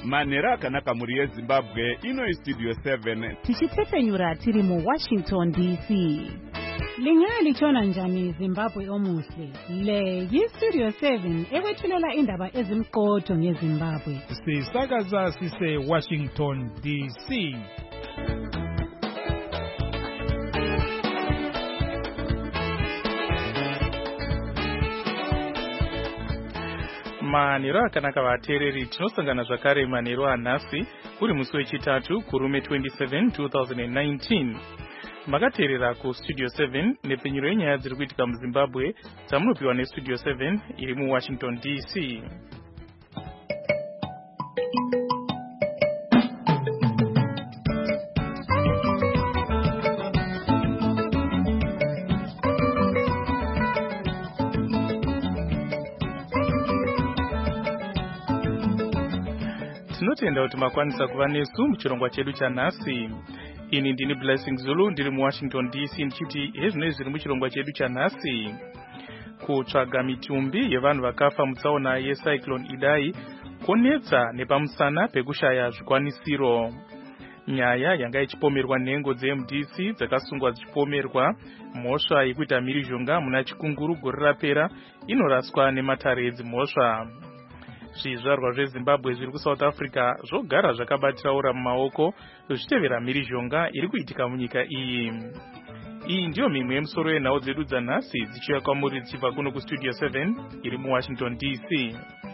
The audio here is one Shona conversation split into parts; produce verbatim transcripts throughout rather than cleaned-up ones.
Manera akanaka muri yeZimbabwe ino studio seven. Tichitsepenyura tiri mu Washington D C. Lingali chona njani Zimbabwe omuhle. Le yi studio seven ekwethulela indaba ezimqotho ngeZimbabwe. Sisakaza sise Washington D C. Manero akanaka vateereri tinosangana zvakare manero anhasi kuri musi wechitatu kurume twenty-seven two thousand nineteen. Makateerera ku studio seven nepenyero yenyaya dziri kuitika muZimbabwe dzamunopiwa nestudio seven iri muWashington D C. Tinotenda kuti makwanisa kuva nesu muchirongwa chedu chanhasi. Ini ndini Blessing Zulu ndiri muWashington D C ndichiti hezvinoi zviri muchirongwa chedu chanhasi. Kutsvaga mitumbi yevanhu vakafa mutsaona yeCyclone Idai konetsa nepamusana pekushaya zvikwanisiro. Nyaya yanga ichipomerwa nhengo dzeM D C dzakasungwa dzichipomerwa mhosva yekuita mhirizhonga muna chikunguru gore rapera inoraswa nematare edzimhosva. Zvizvarwa zveZimbabwe zviri kuSouth Africa zvogara zvakabatiraura mumaoko zvichitevera mhirizhonga iri kuitika munyika iyi. Iyi ndiyo mimwe yemusoro yenhau dzedu dzanhasi dzichiuya kwamuri dzichibva kuno kustudio seven iri muWashington D C.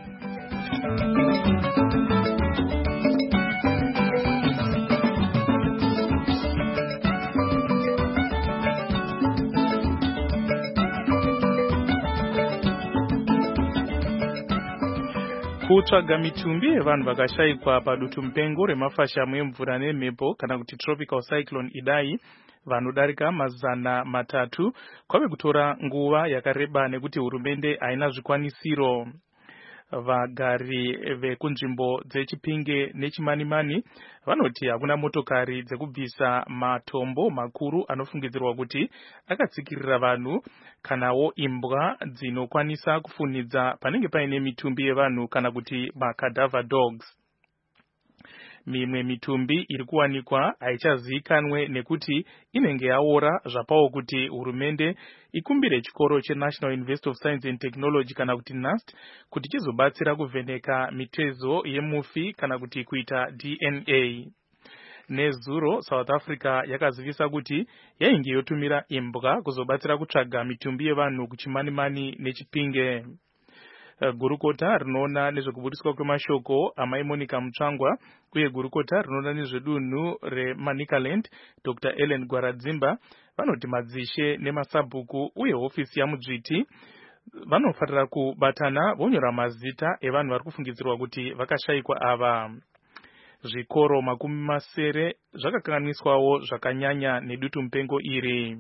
Kutsvaga mitumbi yevanhu vakashayikwa padutu mupengo remafashamu emvura nemhepo kana kuti tropical cyclone Idai vanodarika mazana matatu kwave kutora nguva yakareba nekuti hurumende haina zvikwanisiro. Vagari vekunzvimbo dzeChipinge neChimanimani vanoti hakuna motokari dzekubvisa matombo makuru anofungidzirwa kuti akatsikirira vanhu kanawo imbwa dzinokwanisa kufunidza panenge paine mitumbi yevanhu kana kuti macadaver dogs. Mimwe mitumbi iri kuwanikwa haichazivikanwe nekuti inenge yaora zvapawo kuti hurumende ikumbire chikoro cheNational University of Science and Technology kana kuti NUST kuti chizobatsira kuvheneka mitezo yemufi kana kuti kuita D N A. Nezuro South Africa yakazivisa kuti yainge yotumira imbwa kuzobatsira kutsvaga mitumbi yevanhu kuChimanimani neChipinge. Gurukota rinoona nezvekubudiswa kwemashoko amai Monica Mutsvangwa uye gurukota rinoona nezvedunhu reManicaland Doctor Ellen Gwaradzimba vanoti madzishe nemasabhuku uye hofisi yamudzviti vanofarira kubatana vonyora mazita evanhu vari kufungidzirwa kuti vakashayikwa ava. Zvikoro makumi masere zvakakanganiswawo zvakanyanya nedutu mupengo iri.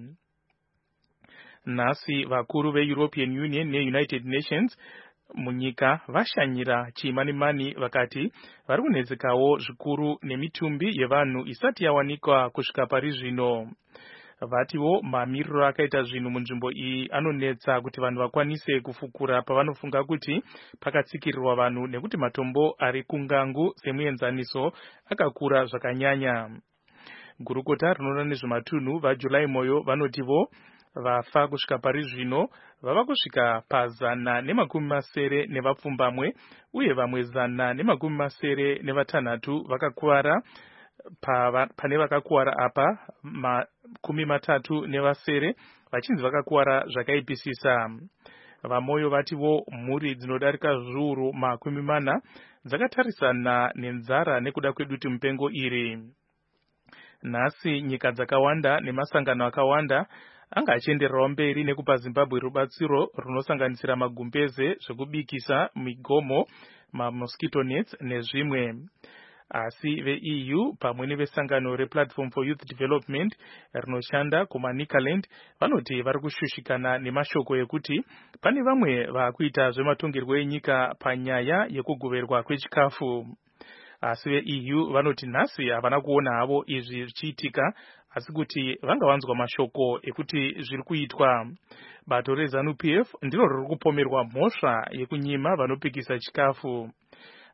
Nhasi vakuru veEuropean Union neUnited Nations munyika vashanyira Chimanimani vakati vari kunetsekawo zvikuru nemitumbi yevanhu isati yawanikwa kusvika pari zvino. Vatiwo mamiriro akaita zvinhu munzvimbo iyi anonetsa kuti vanhu vakwanise kufukura pavanofunga kuti pakatsikirirwa vanhu nekuti matombo ari kungangu semuenzaniso akakura zvakanyanya. Gurukota rinoona nezvematunhu vaJulai Moyo vanotivo vafa kusvika pari zvino vava kusvika pazana nemakumi masere nevapfumbamwe uye vamwe zana nemakumi masere nevatanhatu vakakuwara pane vakakuwara apa makumi matatu nevasere vachinzi vakakuwara zvakaipisisa. Vamoyo vativo mhuri dzinodarika zviuru makumi mana dzakatarisana nenzara nekuda kwedutu mupengo iri. Nhasi nyika dzakawanda nemasangano akawanda anga achiendererawo mberi nekupa Zimbabwe rubatsiro runosanganisira magumbeze zvekubikisa, migomo, mamosquito nets nezvimwe. Asi veE U pamwe nevesangano rePlatform for Youth Development rinoshanda kuManicaland vanoti vari kushushikana nemashoko ekuti pane vamwe vakuita zvematongerwo enyika panyaya yekugoverwa kwechikafu. Asi veE U vanoti nhasi havana kuona havo izvi zvichiitika asi kuti vanga vanzwa mashoko ekuti zviri kuitwa. Bato reZANU P F ndiro riri kupomerwa mhosva yekunyima vanopikisa chikafu.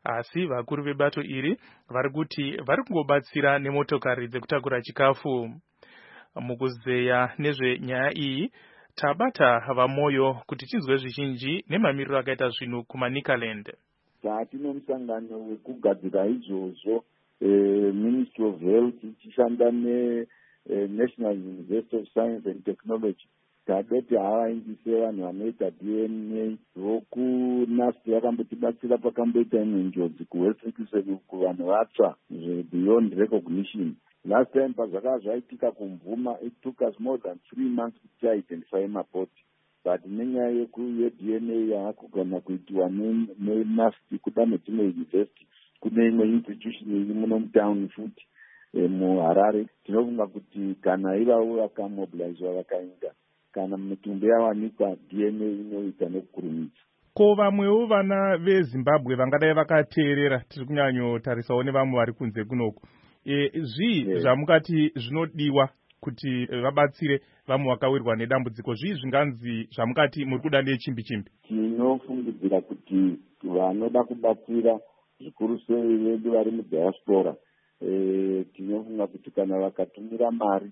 asi vakuru vebato iri vari kuti vari kungobatsira nemotokari dzekutakura chikafu. Mukuzeya nezvenyaya iyi tabata vamoyo kuti tinzwe zvizhinji nemamiriro akaita zvinhu kumaNicaland. Tatino musangano wekugadzira izvozvo eh, Ministry of Health ichishanda ne eh, National University of Science and Technology tadoti havaindise vanhu vanoita D N A vokunasti yakambotibatsira pakamboita imwe njodzi kuwestern kuvanhu vatsva beyond recognition. Last time pazvakava zvaitika kumvuma, it took us more than three months to identify mabody. But nenyaya ye-D N A yaakugona kuitiwa nenasti kuda nedzimwe university kune imwe institution iri muno mutown futi muHarare, tinofunga kuti kana ivavo vakamobilizwa vakainda kana mitumbi yawanikwa D N A inoita nekukurumidza. Ko vamwewo vana veZimbabwe vangadai vakateerera tiri kunyanyotarisawo nevamwe vari kunze kunoku, e, zvii yeah. zvamukati zvinodiwa kuti vabatsire vamwe vakawirwa nedambudziko, zvii zvinganzi zvamukati muri kuda nechimbi chimbi? Tinofungidzira kuti vanoda kubatsira zvikuru sei vedu vari mudiaspora, e, tinofunga kuti kana vakatumira mari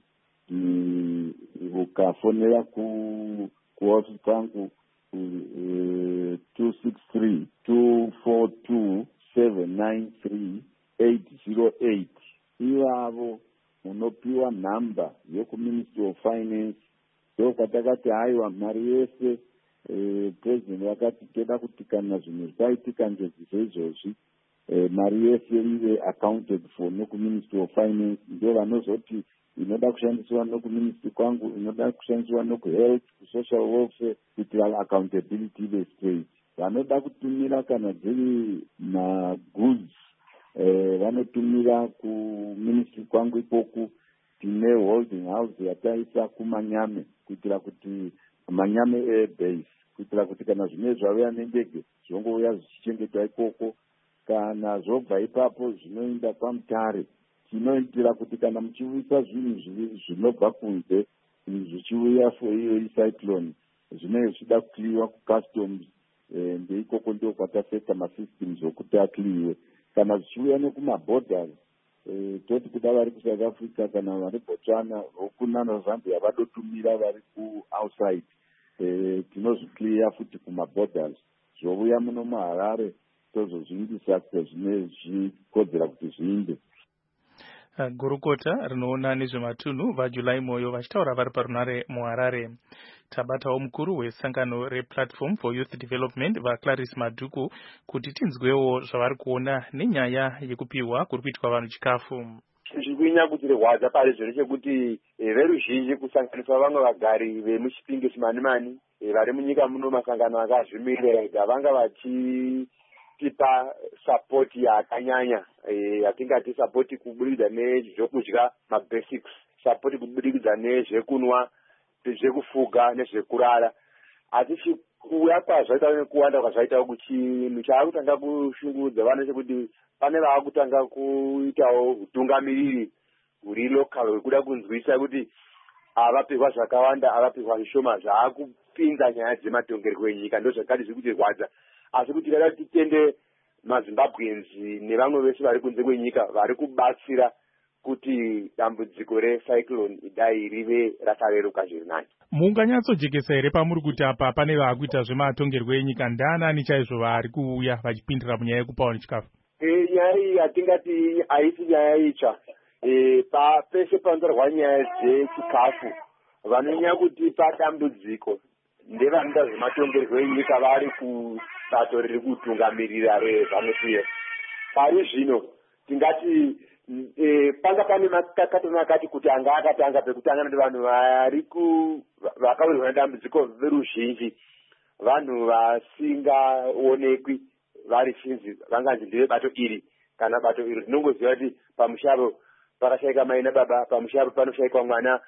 ukafonera ku kuofisi kwangu two six three two four two seven nine three eight zero eight, ivavo unopiwa nhamba yokuMinistry of Finance. So kwatakati haiwa mari yese eh, president vakati toda kuti kana zvinhu zvaitika njodzi seizvozvi eh, mari yese ive accounted for nokuMinistry of Finance. Ndio vanozoti inoda kushandiswa nokuministry kwangu, inoda kushandiswa nokuhealth, kusocial welfare, kuti accountability ive straight. Vanoda kutumira kana dziri magoods eh, vanotumira kuministry kwangu ikoku. Tine holding house yataisa kuManyame kuitira kuti Manyame air base kuitira kuti kana zvine zvauya nendege zvongouya zvichichengetwa ikoko, kana zvobva ipapo zvinoenda paMutare. Tinoitira kuti kana muchiuyisa zvinhu zvinobva kunze zvichiuya for iyo cyclone zvinenge zvichida kukliwa kucustoms, eh, ndeikoko ndio kwataseta masystems okuti akliwe. Kana zvichiuya nekumaborders, eh, toti kuda vari kuSouth Africa kana vari Botswana okuna naZambia vadotumira vari ku outside, eh, tinozvikliya futi kumaborders zvovuya muno muHarare tozozviindisa zvine zvikodzera kuti zviinde. Gurukota rinoona nezvematunhu vaJulai Moyo vachitaura vari parunare muHarare. Tabatawo mukuru wesangano rePlatform for Youth Development vaClarice Madhuku kuti tinzwewo zvavari kuona nenyaya yekupiwa kuri kuitwa vanhu chikafu. Zvikuinya kuti rehwadza pari zviri chekuti veruzhinji kusanganiswa vamwe vagari vemuchipinge chimanimani vari munyika muno, masangano akazvimirira ega vanga vachi tipa support yakanyanya, yatingati support kubudikidza nezvekudya, mabasics, support kubudikidza nezvekunwa, zvekufuga nezvekurara. Asi chikuya kwazvaita nekuwanda kwazvaita kuti chinhu chaakutanga kushungurudza vana chekuti pane vaakutanga kuitawo utungamiriri huri local hwekuda kunzwisa kuti avapiwa zvakawanda avapiwa zvishoma zvaakupinza nyaya dzematongerwo enyika. Ndo zvakati zviri kuti rwadza, asi kuti dada titende maZimbabweans nevamwe vese vari kunze kwenyika vari kubatsira kuti dambudziko recyclone idai rive rakareruka zviri nani. Munganyatsojekesa here pamuri kuti apa pane vaakuita zvematongerwo enyika ndaanani chaizvo vari kuuya vachipindira munyaya yekupawo chikafu? E, nyaya iyi hatingati haisi nyaya itsva. E, pa pese panzorwa nyaya dzechikafu vanonyanya kutipa dambudziko ndevanoita zvematongerwo enyika vari kubato riri kutungamirira reZANU-PF. Pari zvino tingati e, panga pane makatona akati kuti anga akatanga pekutanga nevanhu vari vakawirwa nedambudziko veruzhinji, vanhu vasingaonekwi vari chinzi vanganzi ndeve bato iri kana bato iri. Tinongoziva kuti pamusharo pakashayika mai nababa, pamusharo panoshayikwa mwana,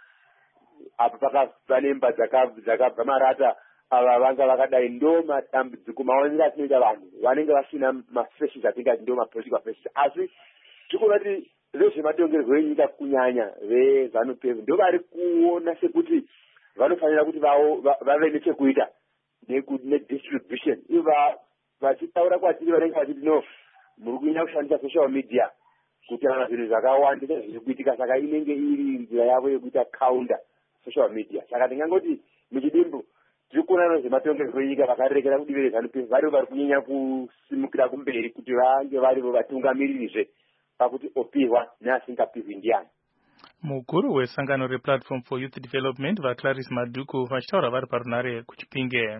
apa pane imba dzakabva marata, ava vanga vakadai. Ndo madambudziko maonero atinoita vanhu vanenge vasina mafesis atingati ndo mapolitical faces. Asi tikuona kuti vezvematongerwo enyika kunyanya veZANU-PF ndo vari kuona sekuti vanofanira kuti vave nechekuita nedistribution. Iva vachitaura kwatiri vanenge vachiti no muri kunyanya kushandisa social media kuti kana zvinhu zvakawanda zviri kuitika, saka inenge iri nzira yavo yekuita counter social media. Saka ndingangoti muchidimbu tiri kuona nezvematongerwo enyika vakarekera kudivi reZANU-P F varivo vari kunyanya kusimukira kumberi kuti vange varivo vatungamiririzve pakuti opihwa neasingapihwi ndiani. Mukuru wesangano rePlatform for Youth Development vaClarice Maduku vachitaura vari parunare kuChipinge.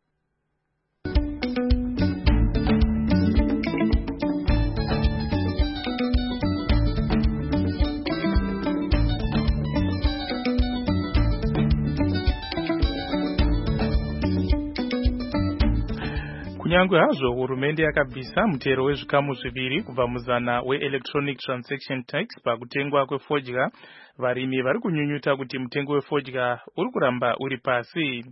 Kunyangwe hazvo hurumende yakabvisa mutero wezvikamu zviviri kubva muzana weElectronic Transaction Tax pakutengwa kwefodya, varimi vari kunyunyuta kuti mutengo wefodya uri kuramba uri pasi.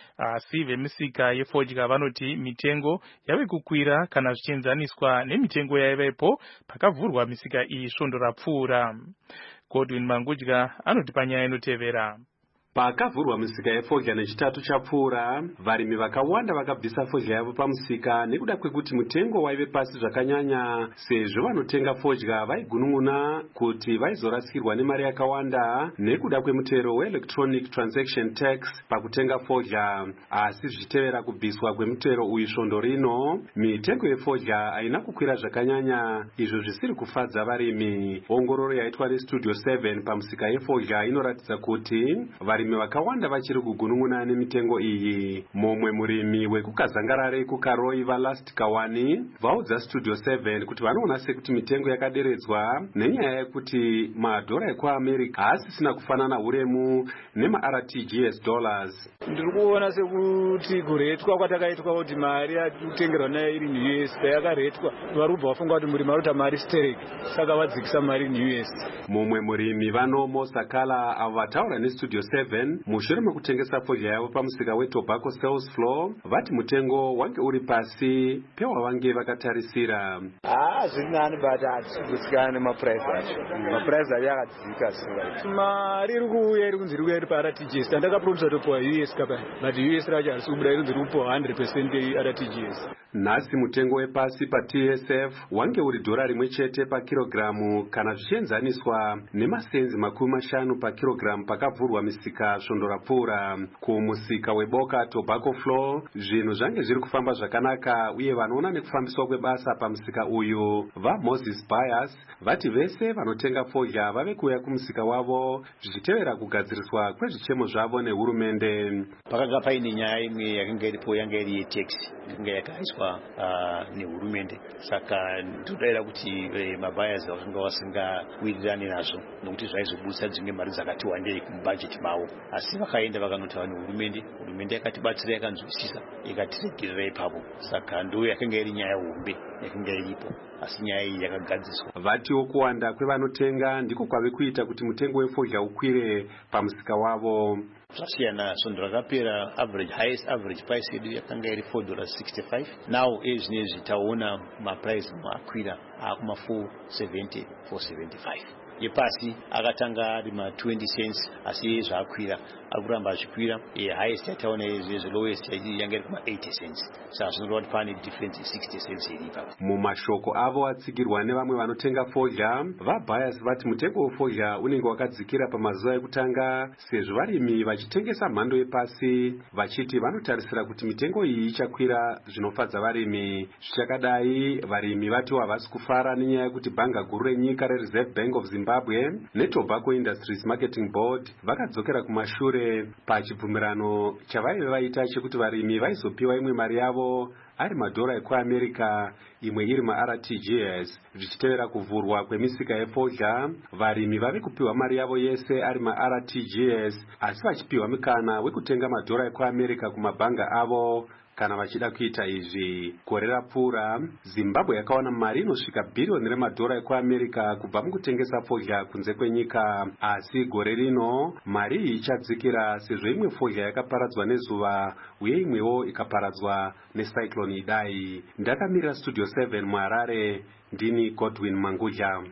Asi vemisika yefodya vanoti mitengo yave kukwira kana zvichienzaniswa nemitengo yaivepo pakavhurwa misika iyi svondo rapfuura. Godwin Mangudya anoti panyaya inotevera. Pakavhurwa misika yefodya nechitatu chapfuura, varimi vakawanda vakabvisa fodya yavo pamusika nekuda kwekuti mutengo waive pasi zvakanyanya, sezvo vanotenga fodya vaigunun'una kuti vaizorasirwa nemari yakawanda nekuda kwemutero weElectronic Transaction Tax pakutenga fodya. Asi zvichitevera kubviswa kwemutero uyu svondo rino, mitengo yefodya haina kukwira zvakanyanya, izvo zvisiri kufadza varimi. Ongororo yaitwa neStudio seven pamusika yefodya inoratidza kuti varimi vakawanda vachiri kugunun'una nemitengo iyi. Mumwe murimi wekukazangarare kukaroi vaLast Kawani vaudza Studio seven kuti vanoona sekuti mitengo yakaderedzwa nenyaya yekuti madhora ekuAmerica haasisina kufanana uremu nemaR T G S dollars. Ndiri kuona sekuti kuretwa kwatakaitwa kuti mari yakutengerwa nayo iri muU S yakaretwa, vari kubva vafunga kuti murimi arota mari stereki, saka vadzikisa mari muU S. Mumwe murimi vanomo Sakala avo vataura neStudio seven mushure mekutengesa fodya yavo pamusika weTobacco Sales Floor vati mutengo wange uri pasi pewavange vakatarisira. Ah, zvinani but hatikusikana nemaprice acho. Maprice acho yakadzika singa. Mari iri kuuya iri kunzi iri kuuya iri paR T G S. Ndakapromisa topiwa U S kapa, but U S racho harisi kubuda iri kunzi iri kupiwa one hundred percent yeR T G S. Nhasi mutengo wepasi paT S F wange uri dhora rimwe chete pakirogiramu kana zvichienzaniswa nemasenzi makumi mashanu pakirogiramu pakavhurwa misika svondo rapfuura. Kumusika weboka Tobacco Floor zvinhu zvange zviri kufamba zvakanaka, uye vanoona nekufambiswa kwebasa pamusika uyu vaMoses Bias vati vese vanotenga fodya vave kuuya kumusika wavo zvichitevera kugadziriswa kwezvichemo zvavo nehurumende. Pakanga paine nyaya imwe yakanga iripo yanga iri yetax yakanga yakaiswa Uh, nehurumende, saka ndodavira kuti eh, mabayazi vakanga vasingawirirani nazvo nokuti zvaizobudisa dzimwe mari dzakati wandei kumubhajeti mavo, asi vakaenda vakanotaura nehurumende, hurumende yakatibatsira yakanzwisisa ikatiregerera ipapo, saka ndo yakanga iri nyaya hombe yakanga iripo, asi nyaya iyi yakagadziswa. Vatiwo kuwanda kwevanotenga ndiko kwave kuita kuti mutengo wefodya ukwire pamusika wavo. Zvasiyana, svondo rakapera average highest average price yedu yakanga iri four dollars sixty-five. Now ezvinezvi taona maprice makwira akuma four seventy, four seventy-five. Yepasi akatanga ari ma twenty cents, asi zvakwira akuramba achikwira. E highest yataona izvezvo lowest yanga iri kuma eighty cents. Saka zvinoreva kuti pane difference sixty cents iripa. Mumashoko avo atsigirwa nevamwe vanotenga fodya, vaBias vati mutengo wefodya unenge wakadzikira pamazuva ekutanga, sezvo varimi vachitengesa mhando yepasi vachiti vanotarisira kuti mitengo iyi ichakwira zvinofadza varimi. Zvichakadai, varimi vati havasi kufara nenyaya yekuti bhanga guru renyika reReserve Bank of Zimbabwe neTobacco Industries Marketing Board vakadzokera kumashure pachibvumirano chavaive vaita chekuti varimi vaizopiwa imwe mari yavo ari madhora ekuAmerica, imwe iri maR T G S. Zvichitevera kuvhurwa kwemisika yefodya, varimi vave kupiwa mari yavo yese ari maR T G S, asi vachipiwa mikana wekutenga madhora ekuAmerica kumabhanga avo kana vachida kuita izvi. Gore rapfuura, Zimbabwe yakawana mari inosvika bhiriyoni remadhora ekuAmerica kubva mukutengesa fodya kunze kwenyika, asi gore rino mari iyi ichadzikira sezvo imwe fodya yakaparadzwa nezuva uye imwewo ikaparadzwa necyclone Idai. Ndakamirira Studio seven muHarare, ndini Godwin Mangudya.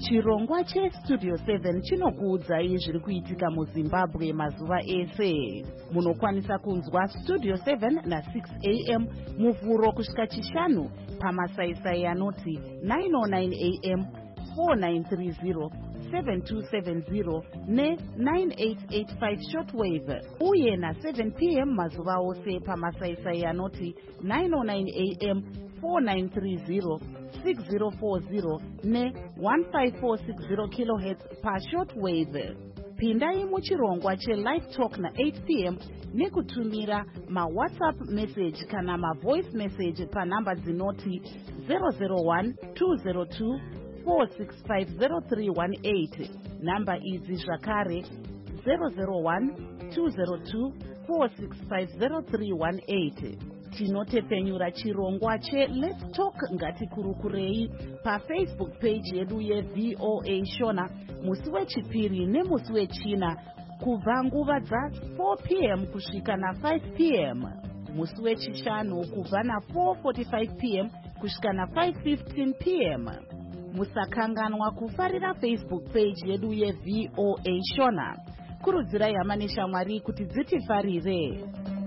Chirongwa cheStudio seven chinokuudzai zviri kuitika muZimbabwe mazuva ese. Munokwanisa kunzwa Studio seven na six a m muvhuro kusvika chishanu pamasaisai anoti nine oh nine a m, four nine three zero, seven two seven zero ne nine eight eight five shortwave, uye na seven p m mazuva ose pamasaisai anoti nine oh nine a m, four nine three zero, six zero four zero ne one five four six zero kilohertz pa shortwave. Pindai muchirongwa cheLive Talk na eight p m nekutumira ma WhatsApp message kana ma voice message pa namba dzinoti zero zero one two zero two four six five zero three one eight. Namba idzi zvakare zero zero one two zero two four six five zero three one eight. Tinotepenyura chirongwa che Let's Talk ngatikurukurei pa Facebook page yedu ye V O A Shona musi wechipiri nemusi wechina kubva nguva dza four p m kusvika na five p m, musi wechishanu kubva na four forty-five p m kusvika na five fifteen p m. Musakanganwa kufarira Facebook page yedu ye V O A Shona. Kurudzirai hama neshamwari kuti dzitifarire.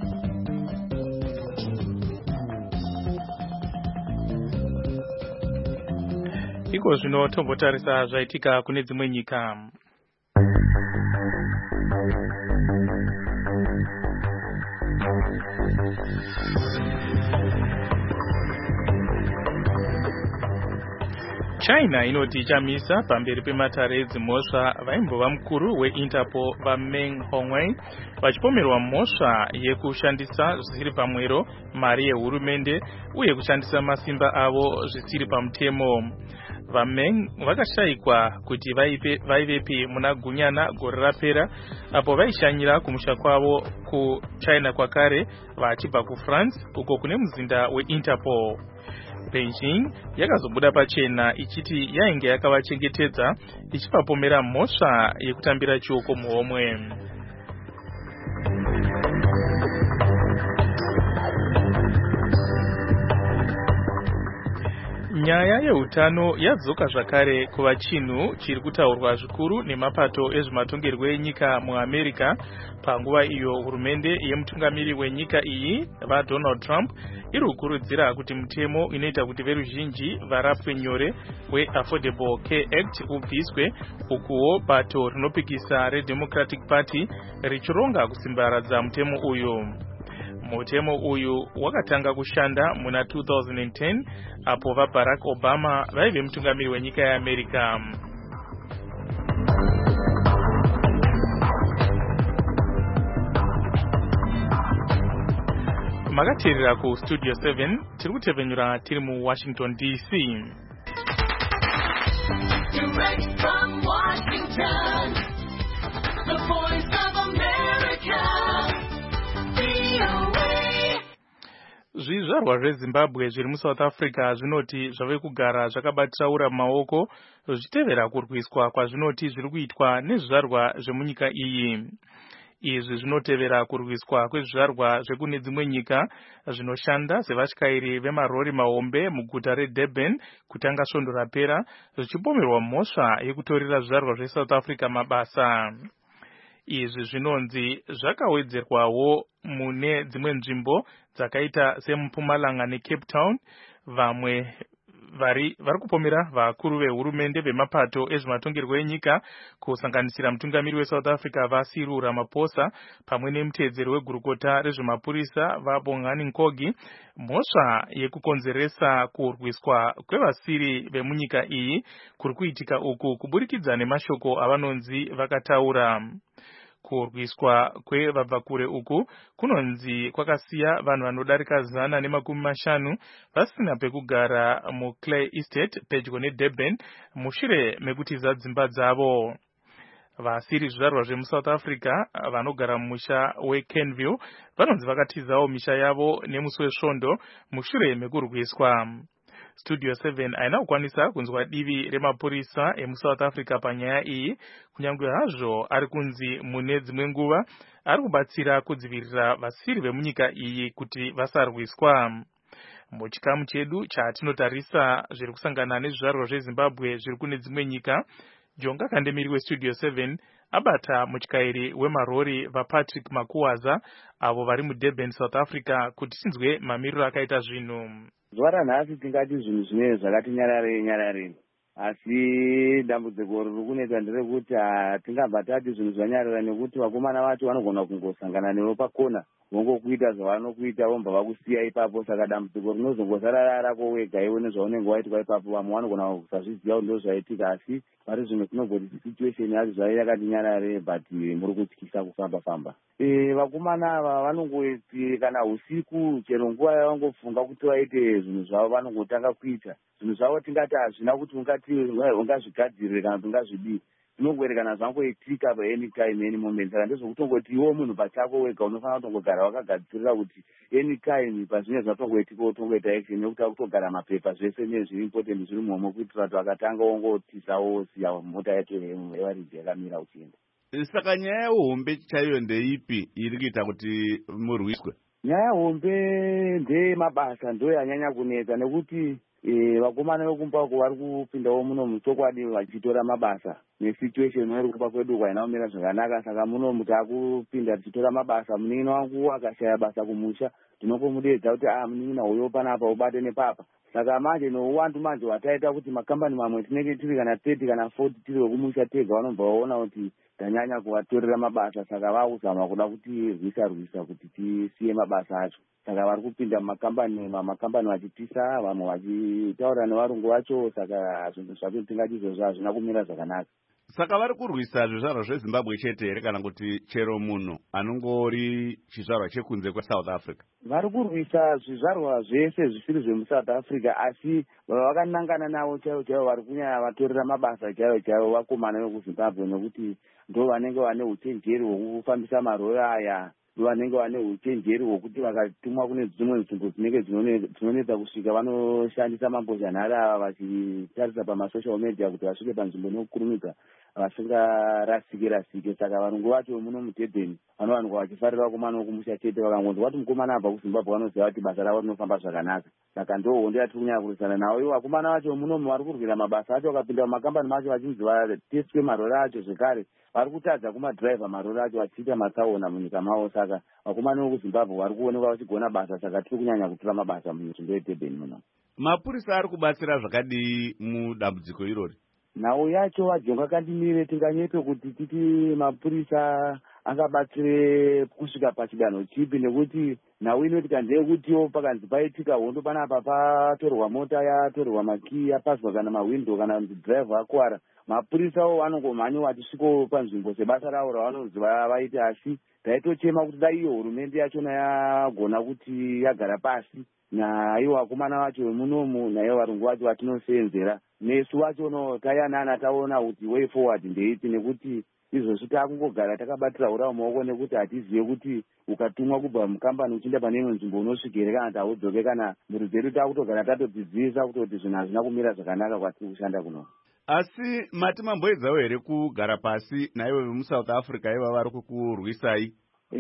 Iko zvino tombotarisa zvaitika kune dzimwe nyika. China inoti ichamisa pamberi pematare edzimhosva vaimbova mukuru weInterpol vaMeng Hongwei vachipomerwa mhosva yekushandisa zvisiri pamwero mari yehurumende uye kushandisa masimba avo zvisiri pamutemo. VaMeng vakashayikwa kuti vaivepi muna gunyana gore rapera apo vaishanyira kumusha kwavo kuChina kwakare vachibva kuFrance uko kune muzinda weInterpol. Beijing yakazobuda pachena ichiti yainge yakavachengetedza ichivapomera mhosva yekutambira chioko muhomwe. Nyaya yeutano yadzoka zvakare kuva chinhu chiri kutaurwa zvikuru nemapato ezvematongerwo enyika muAmerica panguva iyo hurumende yemutungamiri wenyika iyi vaDonald Trump iri kukurudzira kuti mutemo inoita kuti veruzhinji varapwe nyore weAffordable Care Act ubviswe, ukuwo bato rinopikisa reDemocratic Party richironga kusimbaradza mutemo uyu. Mutemo uyu wakatanga kushanda muna two thousand ten apo vaBarack Obama vaive mutungamiri wenyika yeAmerica. Makateerera ku Studio seven tiri kutevenyura tiri mu Washington D C. Direct from Washington, the voice of America. Zvizvarwa zveZimbabwe zviri muSouth Africa zvinoti zvave kugara zvakabatiraura maoko zvichitevera kurwiswa kwazvinoti zviri kuitwa nezvizvarwa zvemunyika iyi. Izvi zvinotevera kurwiswa kwezvizvarwa zvekune dzimwe nyika zvinoshanda sevatyairi vemarori mahombe muguta reDurban kutanga svondo rapera zvichipomerwa mhosva yekutorera zvizvarwa zveSouth Africa mabasa. Izvi zvinonzi zvakawedzerwawo mune dzimwe nzvimbo dzakaita semuPumalanga neCape Town. Vamwe vari vari kupomera vakuru vehurumende vemapato ezvematongerwo enyika kusanganisira mutungamiri weSouth Africa vaCyril Ramaphosa pamwe nemutedzeri wegurukota rezvemapurisa vaBongani Ngogi mhosva yekukonzeresa kurwiswa kwevasiri vemunyika iyi kuri kuitika uku kuburikidza nemashoko avanonzi vakataura. Kurwiswa kwevabvakure uku kunonzi kwakasiya vanhu vanodarika zana nemakumi mashanu vasina pekugara muClay Estate pedyo neDurban mushure mekutiza dzimba dzavo. Vasiri zvizvarwa zvemuSouth Africa vanogara mumusha weKenville vanonzi vakatizawo misha yavo nemusi wesvondo mushure mekurwiswa. Studio seven aina kukwanisa kunzwa divi remapurisa emuSouth Africa panyaya iyi, kunyange hazvo ari kunzi mune dzimwe nguva ari kubatsira kudzivirira vasiri vemunyika iyi kuti vasarwiswa. muchikamu chedu chatinotarisa zviri kusangana nezvizvarwa zvezimbabwe zviri kune dzimwe nyika, Jonga Kandemiri westudio seven abata mutyairi wemarori vaPatrick Makuwaza avo vari muDurban, South Africa, kuti tinzwe mamiriro akaita zvinhu. Zuva ranhasi tingati zvinhu zvine zvakati nyarare nyarare, asi dambudziko riri kunetsa nderekuti hatingabva tati zvinhu zvanyarara, nekuti vakomana vacho vanogona kungosangana newe pakona vongokuita zvavanokuita vombva vakusiya ipapo. Saka dambudziko rinozongosara rako wega iwe nezvaunenge waitwa ipapo. Vamwe vanogona kusazviziva kuti ndozvaitika, asi vari zvimwe tinobvoti situation yacho zvai yakati nyarare, but muri kutyisa kufamba famba. E, vakomana ava vanongoti kana usiku chero nguva yavangofunga kuti vaite zvinhu zvavo vanongotanga kuita zvinhu zvavo. Tingati hazvina kuti ungati ungazvigadzirire kana kuti ungazvidii, zvinongoerekana zvangoitika paany time any moment. Saka ndezvokutongoti iwo munhu pachako wega unofanira kutongogara wakagadzirira kuti any time pazvinenge zvatongoitika wotongoita action, nekuti akutogara mapepa zvese nezviri important zviri muhomo, kuitira kuti vakatanga wongotisawo wosiya mota yacho yevaridzi yakamira uchienda. Saka nyaya yehombe chaiyo ndeipi iri kuita kuti murwiswe? Nyaya hombe ndeyemabasa ndo yanyanya kunetsa, nekuti E, vakomana vekumbako vari kupindawo muno muchokwadi vachitora mabasa nesituation iri kupa kwedu kwaina kumira zvakanaka. Saka muno mutakupinda tichitora mabasa, munin'ina wangu akashaya basa kumusha, tinokomudedza kuti ah munin'ina uyo panapa ubate nepapa. Saka manje nouwandu manje wataita kuti makambani mamwe tinenge tiri kana thirty kana forty tiri wekumusha tega, vanobva vaona kuti tanyanya kuvatorera mabasa. Saka vakuzama kuda kuti rwisa rwisa kuti tisiye mabasa acho. Saka vari kupinda mumakambani, mamakambani vachitisa, vamwe vachitaura nevarungu vacho. Saka zvinhu zvacho tingati izvozvo hazvina kumira zvakanaka. Saka vari kurwisa zvizvarwa zveZimbabwe chete here kana kuti chero munhu anongori chizvarwa chekunze kweSouth Africa? Vari kurwisa zvizvarwa zvese zvisiri zvemuSouth Africa, asi vakanangana navo chaivo chaivo vari kunyanya vatorera mabasa chaivo chaivo vakomana vekuZimbabwe, nekuti ndo vanenge vane uchenjeri hwekufambisa marori aya, ndo vanenge vane uchenjeri hwokuti vakatumwa kune dzimwe nzvimbo dzinenge dzinonetsa kusvika vanoshandisa mambozhanhare ava vachitarisa pamasocial media kuti vasvike panzvimbo nokukurumidza vasingarasike rasike. Saka varungu vacho muno muDurban vanovanzwa vachifarira vakomana vokumusha chete, vakangonzwa kuti mukomana abva kuZimbabwe vanoziva kuti basa ravo rinofamba zvakanaka. Saka ndo hondo yatiri kunyanya kurwisana navo. Ivo vakomana vacho munomu vari kurwira mabasa acho, vakapinda mumakambani macho vachinzi vateswe marori acho, zvekare vari kutadza kumadhiraivha marori acho vachiita matsaona munyika mavo. Saka vakomana vokuZimbabwe vari kuonekwa vachigona basa. Saka tiri kunyanya kutora mabasa munzvimbo yeDurban muno. Mapurisa ari kubatsira zvakadii mudambudziko irori? Nhau yacho vaJonga Kandemiri tinganyepe kuti titi mapurisa angabatsire kusvika pachidanho chipi, nekuti nhau inoitika ndeyekutiwo pakanzi paitika hondo panapa patorwa mota yatorwa makii yapaswa kana mahwindo kana dhiraivha akuwara, mapurisawo anongomhanyo vachisvikawo panzvimbo sebasa ravo ravanonzi vaite. Asi taitochema kuti dai iyo hurumende yachona yagona kuti yagara pasi naivo vakomana vacho vemunomu naivo varungu vacho vatinoseenzera, nesu vachono tayanana taona kuti way forward ndeiti, nekuti izvozvi takungogara takabatira urawo maoko, nekuti hatizive kuti ukatumwa kubva mukambani uchienda pane imwe nzvimbo unosvikere kana kuti haudzoke, kana mhuri dzedu takutogara tatodzidzisa kutoti zvinhu hazvina kumira zvakanaka kwatiri kushanda kuno. Asi mati mamboedzawo here kugara pasi naivo vemuSouth Africa iva vari kukurwisai?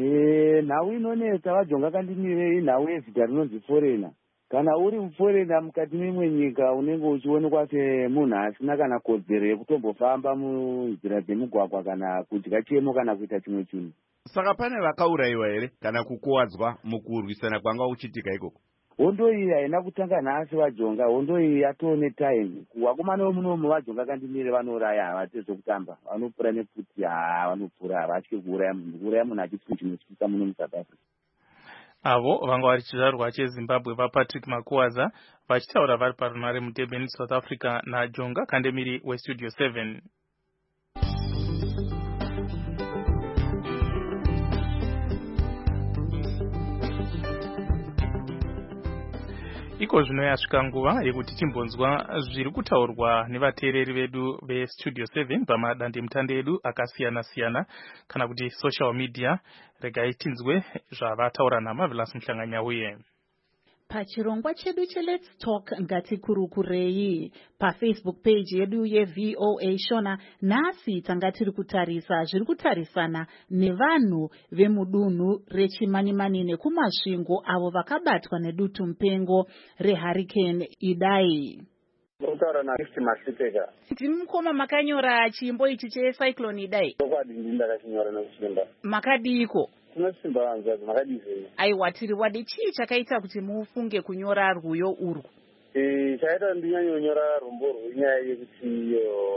E, nhau inonetsa vaJonga Kandemiri inhau yezita rinonzi forena. Kana uri muforena mukati memwe nyika unenge uchionekwa semunhu asina kana kodzero yekutombofamba munzira dzemugwagwa kana kudya chemo kana kuita chimwe chinhu. Saka pane vakaurayiwa here kana kukuwadzwa mukurwisana kwanga uchitika ikoko? Hondo iyi haina kutanga nhasi vaJonga, hondo iyi yatoo netime. Vakomana vemunomu vaJonga Kandemiri vanouraya, havatezi zvekutamba, vanopfura nepfuti, haa vanopfura, havatyi kuuraya munhu. Kuuraya munhu achiti chimwe chiisa muno muSouth Africa. Avo vanga vari chizvarwa cheZimbabwe vaPatrick Makuwaza vachitaura vari parunare muDurban, South Africa, naJonga Kandemiri westudio seven. Iko zvino yasvika nguva yekuti timbonzwa zviri kutaurwa nevateereri vedu vestudio seven pamadandemutande edu akasiyana siyana kana kuti social media. Regai tinzwe zvavataura naMarvelous Muhlanganyauye. Pachirongwa chedu che Let's Talk ngatikurukurei paFacebook page yedu yeV O A Shona. Nhasi tanga tiri kutarisa zviri kutarisana nevanhu vemudunhu rechimanimani nekumasvingo avo vakabatwa nedutu mupengo reHurricane Idai. Kutaura na Kristi Masiteka. Timukoma makanyora chimbo ichi checyclone Idai. Tokwadi ndindachinyora nokuchimba. Makadiko. Kunosimba vanzazi makadizei. Aiwa tiri wadi chii chakaita kuti mufunge kunyora rwuyo urwu? Eh, chaita ndinyanyonyora rumbo rw'inyaya yekuti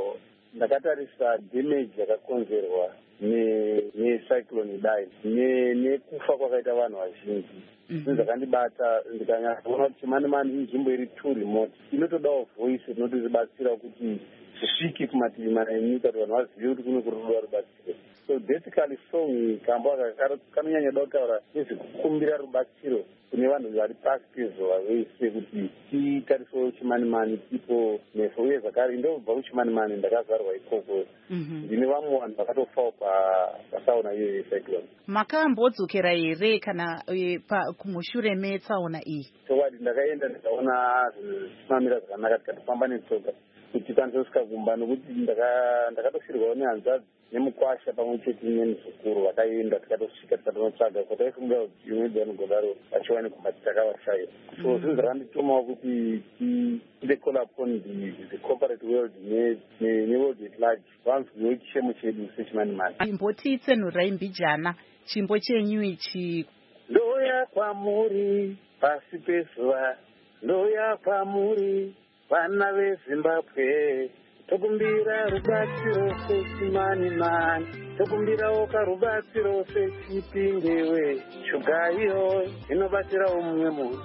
ndakatarisa damage yakakonzerwa ne necyclone Idai ne nekufa kwakaita vanhu vazhinji. Zvinhu zvakandibata ndikanyaona kuti chimanimani inzvimbo iri too remote. Inotodawo voice inotibatsira kuti zvisvike kumativi mana enyika kuti vanhu vazive kuti kune kurudiwa rubatsiro. So basically song kamba kanonyanya kutaura nezvekukumbira rubatsiro kune vanhu vari pasi pezuva vese kuti titarisewo chimanimani tipo neso uye zvakare ndobva kuchimanimani ndakazvarwa ikoko ndine vamwe vanhu vakatofawo patsaona iyoyo yecyclone. Makambodzokera here kana kumushure metsaona iyi? Chokwadi ndakaenda ndikaona zvichimamira zvakanaka tikatofamba netsoka kuti tikwanise kusvika kumba nokuti ndakatosvirwawo nehanzvadzi nemukwasha pamwe chete nemuzukuru vakaenda tikatosvika tikatonotsvaga ko taifunga kuti imwedzi vanogodaro vachiwane kumba titakavashaya. So zvinhu zvakanditumawo kuti tiite call upon the corporate world neworld at large vanzwiwo chiemo chedu sechimanimani. Imbotitsenurai mbijana chimbo chenyu ichi. Ndouya kwamuri pasi pezuva, ndouya kwamuri vana veZimbabwe, tokumbira rubatsiro sechimanimani, tokumbirawo karubatsiro sechipingewe, shuga iyo inobatsirawo mumwe munhu.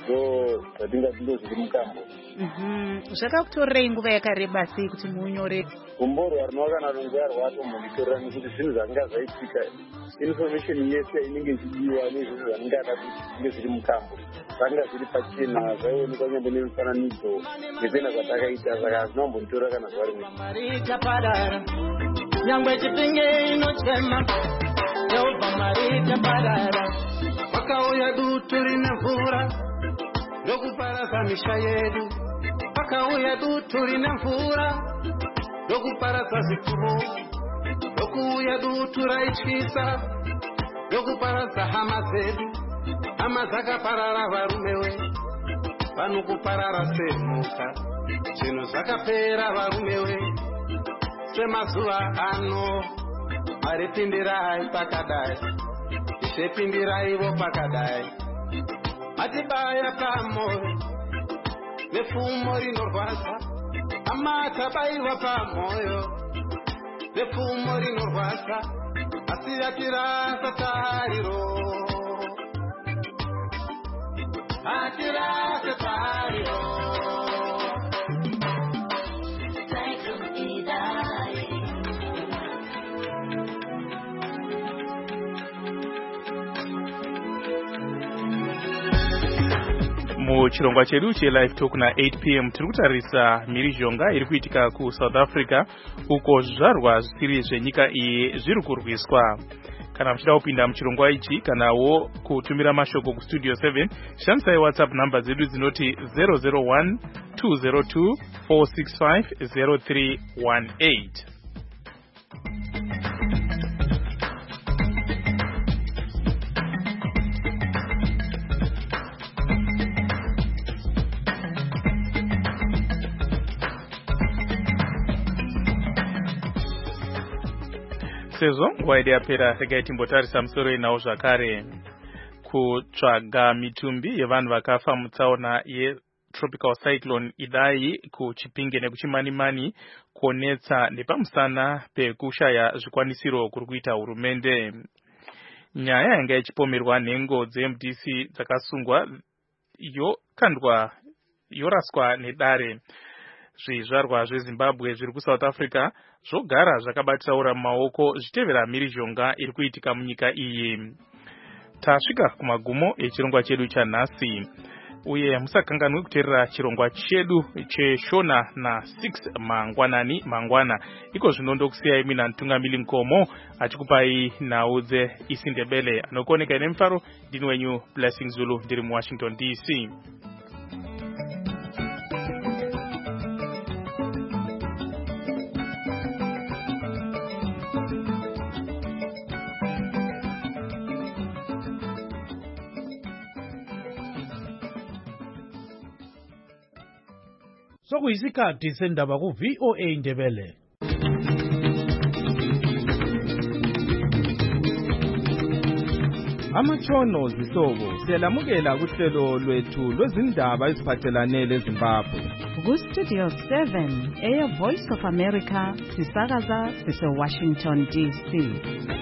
So zvatingati ndozviri mukambo. Zvakakutorerei nguva yakareba sei kuti munyore? Gomborwa rinova rongoya rwatomhonditorera nekuti zvinhu zvanga zvaitika information yese inenge ichidiwa nezvinhu zvanenge ada kuti zvinge zviri mukambo zvanga zviri pachena zvaionekwa nyambo nemifananidzo nezvena zvatakaita saka hazvinombonditora kana zuva rimwe. Nyangwe chipinge inochema Yehova Mwari chaparara wakauya dutu rine mvura ndokuparadza misha yedu wakauya dutu rine mvura ndokuparadza zvikuru ndokuuya dutu raityisa ndokuparadza hama zedu hama dzakaparara varumewe vanokuparara semhuka zvinhu zvakapera varumewe semazuva ano maripindirai pakadai isepindiraivo pakadai matibaya pamoyo nepfumo rinorwadza amatabayiwa pamoyo nepfumo rinorwadza asi yatirasa tariro atirasa tariro. Muchirongwa chedu chelive talk na eight p m tiri kutarisa mhirizhonga iri kuitika kuSouth Africa uko zvizvarwa zvisiri zvenyika iyi zviri kurwiswa. Kana muchida kupinda muchirongwa ichi kanawo kutumira mashoko kustudio seven shandisai WhatsApp namba dzedu dzinoti zero zero one two zero two four six five zero three one eight. Sezvo nguva yedu yapera regai timbotarisa musoro inawo zvakare kutsvaga mitumbi yevanhu vakafa mutsaona yetropical cyclone Idai kuChipinge nekuChimanimani kuonetsa nepamusana pekushaya zvikwanisiro kuri kuita hurumende. Nyaya yanga ichipomerwa nhengo dzeM D C dzakasungwa yokandwa yoraswa nedare. Zvizvarwa zveZimbabwe zviri kuSouth Africa zvogara zvakabatsaura mumaoko zvitevera mhirizhonga iri kuitika munyika iyi. Tasvika kumagumo echirongwa chedu chanhasi. uye musakanganwe kuteerera chirongwa chedu cheshona na six mangwanani mangwana. Iko zvino ndokusiyai mina Ntungamili Nkomo achikupai nhau dzeIsindebele. Anokuoneka ine mufaro ndini wenyu Blessing Zulu ndiri muWashington D C. Sokuyisikhathi sendaba ku V O A Indebele. Amatshono zihlobo siyalamukela kuhlelo lwethu lwezindaba eziphathelane leZimbabwe. Ku Studio seven eya Voice of America sisakaza sise Washington D C.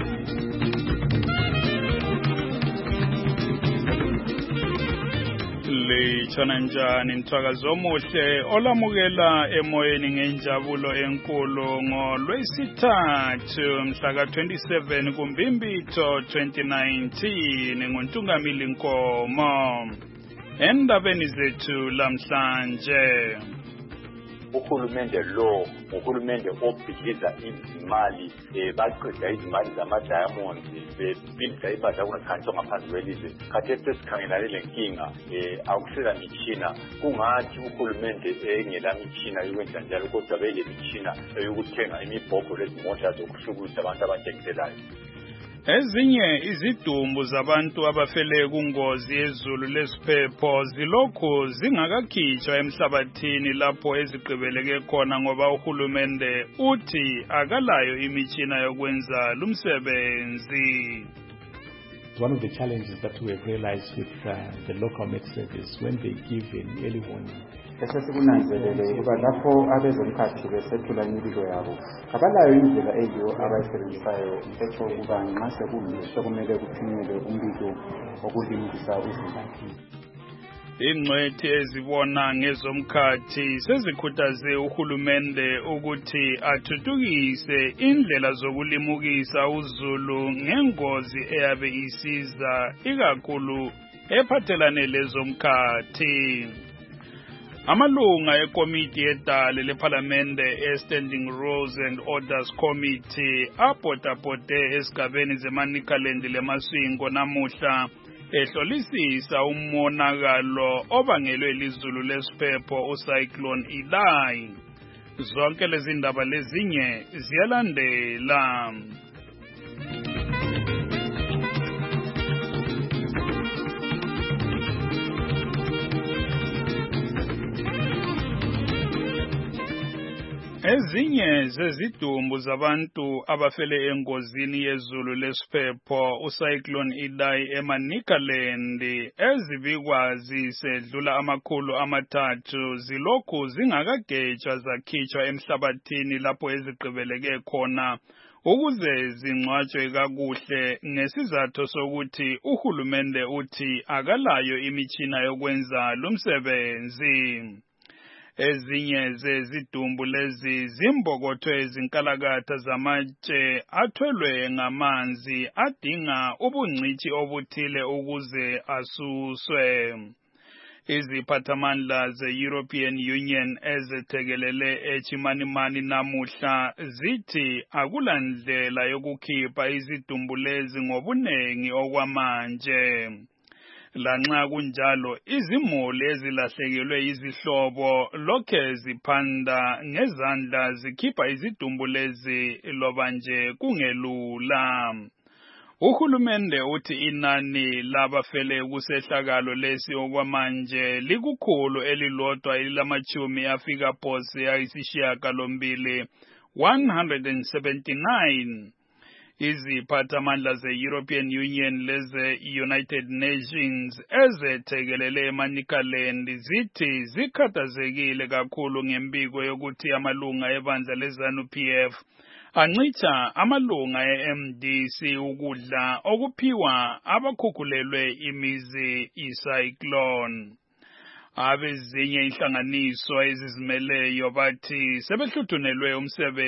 Litshona njani mthakazo omuhle olamukela emoyeni ngenjabulo enkulu ngoLwesithathu mhla ka twenty-seven kuMbimbitho twenty nineteen nguNtungamili Nkomo. Endabeni zethu lamhlanje, uhulumende lo uhulumende obhidliza izimali eh baqeda izimali zama-diamond bebhidliza impahla kunakhantsho ngaphansi kwelizwe. Khathesi sesikhangelane lenkinga eh akusela mitshina, kungathi uhulumende engela mitshina yokwenza njalo kodwa bele mitshina yokuthenga imibhobho lezimota zokuhlukulisa abantu abajekiselayo. Ezinye izidumbu zabantu abafele kungozi yezulu lesiphepho zilokhu zingakakhitshwa emhlabathini lapho ezigqibeleke khona ngoba uhulumende uthi akalayo imitshina yokwenza lumsebenzi. One of the challenges that we have realized with uh, the local med service when they give an early warning. Esesikunanzelele ukuba lapho abezomkhathi besethula imililo yabo abalayo indlela eyiyo abayisebenzisayo etsho ukuba nxa sekuyisho kumele kuphunyelwe umbiko wokulimukisa izindawo. Ingcwethi ezibona ngezomkhathi sezikhuthaze uhulumende ukuthi athuthukise indlela zokulimukisa uzulu ngengozi eyabe isiza ikakhulu ephathelane lezomkhathi. Amalunga ekomiti yedale lePhalamende e-Standing Rules and Orders Committee abhodaphode esigabeni zeManicaland leMasvingo namuhla ehlolisisa umonakalo obangelwe lizulu lesiphepho uCyclone Idai. Zonke lezi ndaba lezinye ziyalandela. Ezinye zezidumbu zabantu abafele engozini yezulu lesiphepho uCyclone Idai eManicaland ezibikwa zisedlula amakhulu amathathu zilokhu zingakagejwa zakhitshwa emhlabathini lapho ezigqibeleke khona ukuze zingcwatshwe kakuhle ngesizathu sokuthi uhulumende uthi akalayo imitshina yokwenza lumsebenzi. Ezinye zezidumbu lezi zimbokothwe ezinkalakatha zamatshe athwelwe ngamanzi adinga ubungcithi obuthile ukuze asuswe. Iziphathamandla ze-European Union ezethekelele eChimanimani namuhla zithi akulandlela yokukhipha izidumbu lezi ngobunengi okwamanje. Lanxa kunjalo izimuli ezilahlekelwe izihlobo lokhe ziphanda ngezandla zikhipha izidumbu lezi loba nje kungelula. Uhulumende uthi inani labafele kusehlakalo lesi okwamanje likukhulu elilodwa elilamachumi afika phose ayisishiyagalombili one hundred seventy-nine. Iziphathamandla ze-European Union leze-United Nations ezethekelele eManicaland zithi zikhathazekile kakhulu ngembiko yokuthi amalunga ebandla leZANU P F ancitsha amalunga e-M D C ukudla okuphiwa abakhukhulelwe imizi icyclone. Abezinye inhlanganiso ezizimeleyo bathi sebehluthunelwe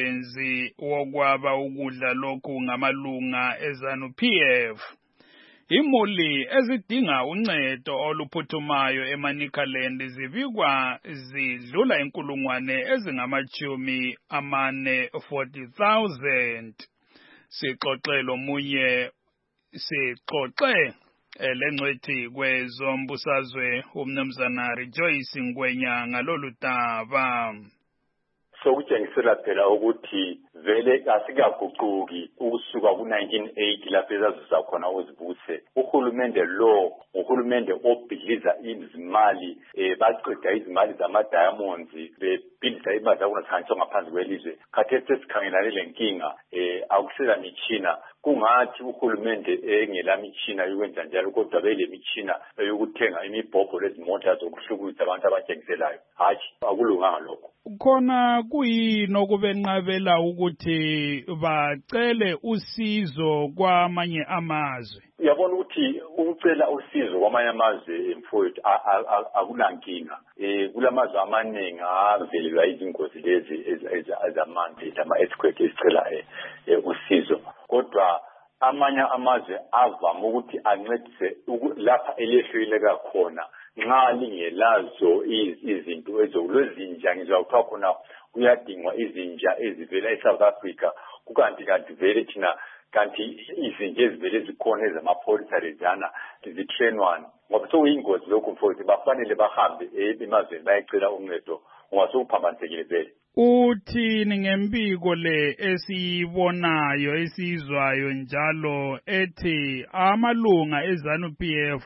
umsebenzi wokwaba ukudla lokhu ngamalunga eZANU P F. Imuli ezidinga uncedo oluphuthumayo eManicaland zibikwa zidlula inkulungwane ezingamachumi amane forty thousand. Sixoxelo munye sixoxe elengcwethi kwezombusazwe umnumzana Rejoice Ngwenya ngalolu daba. Sokutshengisela phela ukuthi vele asikaguquki ukusuka ku nineteen eighty lapho ezazisa khona uzibuse. Uhulumende lo uhulumende obhidliza izimali eh baqeda izimali zama diamonds bephindisa imali zakunathantsho ngaphansi kwelizwe. Khathesi sesikhangelane lenkinga eh akusela mitshina kungathi uhulumende engela mitshina yokwenza njalo kodwa bele mitshina yokuthenga imibhobho lezimota zokuhlukuza abantu abatshengiselayo. Hayi akulunganga lokho. Khona kuyini okubenqabela ukuthi bacele usizo kwamanye amazwe? Uyabona ukuthi ukucela usizo kwamanye amazwe emfowethu akunankinga. Eh kulamazwe amaningi avelelwa izingozi lezi ezamanzi ama earthquake esicela usizo. Kodwa amanye amazwe avama ukuthi ancedise lapha elehluleka khona nxa lingelazo izinto ezokulezinja ngizawuthiwa khona kuyadingwa izinja ezivela eSouth Africa kukanti kanti vele thina kanti izinja ezivele zikhona ezamapholisa lezana zitrenwana ngoba sokuyingozi lokho mfowethu bafanele bahambe emazweni bayecela uncedo ngoba sokuphambansekile vele. Uthini ngempiko le esibonayo esizwayo njalo ethi amalunga eZANU P F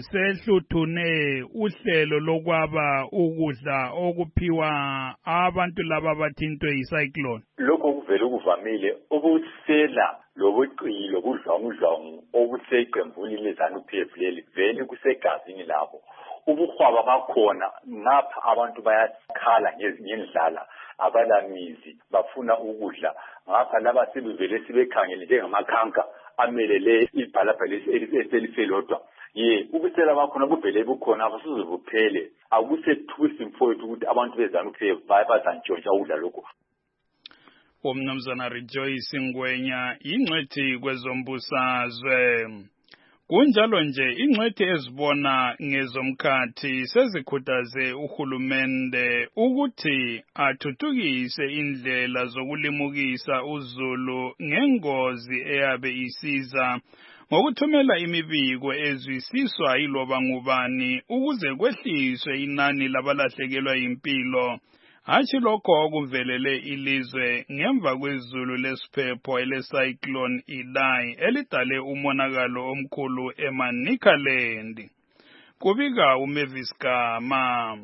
sehluthune uhlelo lokwaba ukudla okuphiwa abantu laba abathintwe yicyclone? Lokho kuvele kuvamile ubusela lobuqili lokudlwangudlwangu obuseqembuni leZANU P F leli vele kusegazini labo. Ubukhwaba bakhona ngapha abantu bayakhala ngendlala abalamizi bafuna ukudla ngapha laba sibivele sibekhangele njengamakhanka amelele ibhalabha leselifelodwa ye ubusela bakhona buvele bukhona abasuze buphele akusethusi mfowethu ukuthi abantu beZANU P F bayabazantshontsha ukudla lokho. Umnumzana Rejoice Ngwenya ingcwethi kwezombusazwe. Kunjalo nje ingcwethi ezibona ngezomkhathi sezikhuthaze uhulumende ukuthi athuthukise indlela zokulimukisa uzulu ngengozi eyabe isiza ngokuthumela imibiko ezwisiswa yiloba ngubani ukuze kwehliswe inani labalahlekelwa impilo. Hathi lokho okuvelele ilizwe ngemva kwezulu lesiphepho elecyclone Idai elidale umonakalo omkhulu eManicaland. Kubika uMavis Gama.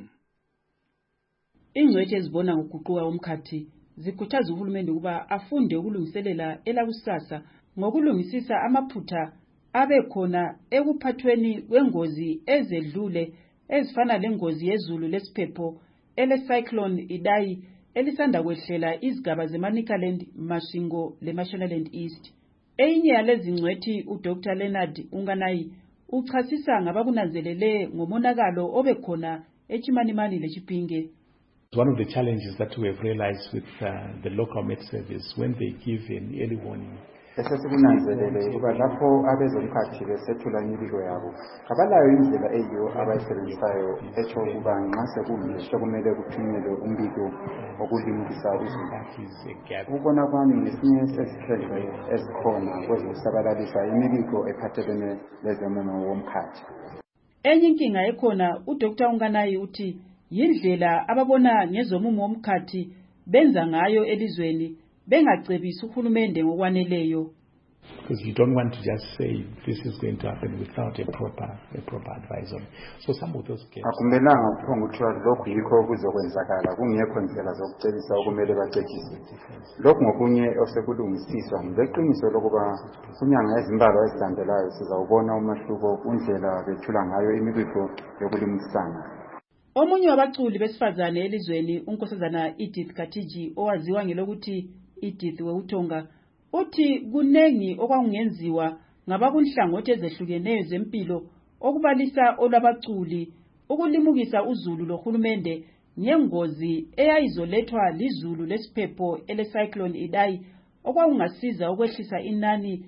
Ingcwethi ezibona ngokuguquka komkhathi zikhuthaza uhulumende ukuba afunde ukulungiselela elakusasa ngokulungisisa amaphutha abekhona ekuphathweni kwengozi ezedlule ezifana lengozi yezulu lesiphepho ele cyclone Idai elisanda kwehlela izigaba zeManicaland, Mashingo leMashonaland East. Eyinye yalezi ngcwethi uDr Leonard Unganayi uchasisa ngabakunanzelele ngomonakalo obekhona eChimanimani leChipinge. One of the challenges that we have realized with uh, the local med service when they give an early warning. Esesikunanzelele ukuba lapho abezomkhathi besethula imibiko yabo abalayo indlela eyiyo abayisebenzisayo etsho ukuba nxa sekuyisho kumele kuthunyelwe umbiko wokulimukisa uzulu. Ukubona kwami ngesinye sezithende ezikhona kwezokusabalalisa imibiko ephathelene lezomumo womkhathi. Enye inkinga ekhona uDr Unganayi uthi yindlela ababona ngezomumo womkhathi benza ngayo elizweni bengacebisa uhulumende ngokwaneleyo. Because you don't want to just say this is going to happen without a proper a proper advisory. So some of those cases akumelanga ukuphonga ukuthiwa lokhu yikho okuzokwenzakala kungekho indlela zokucebisa okumele bacebise. Lokhu ngokunye osekulungisiswa ngeqiniso lokuba kunyanga ezimbalwa ezilandelayo sizawubona umahluko kundlela bethula ngayo imibiko yokulimisana. Omunye wabaculi besifazane elizweni unkosazana Edith Katiji owaziwa ngelokuthi Edith Weutonga uthi kunengi okwangenziwa ngabakunhlangothi ezehlukeneyo zempilo okubalisa olwabaculi ukulimukisa uzulu lohulumende ngengozi eyayizolethwa lizulu lesiphepho ele cyclone Idai okwakungasiza ukwehlisa inani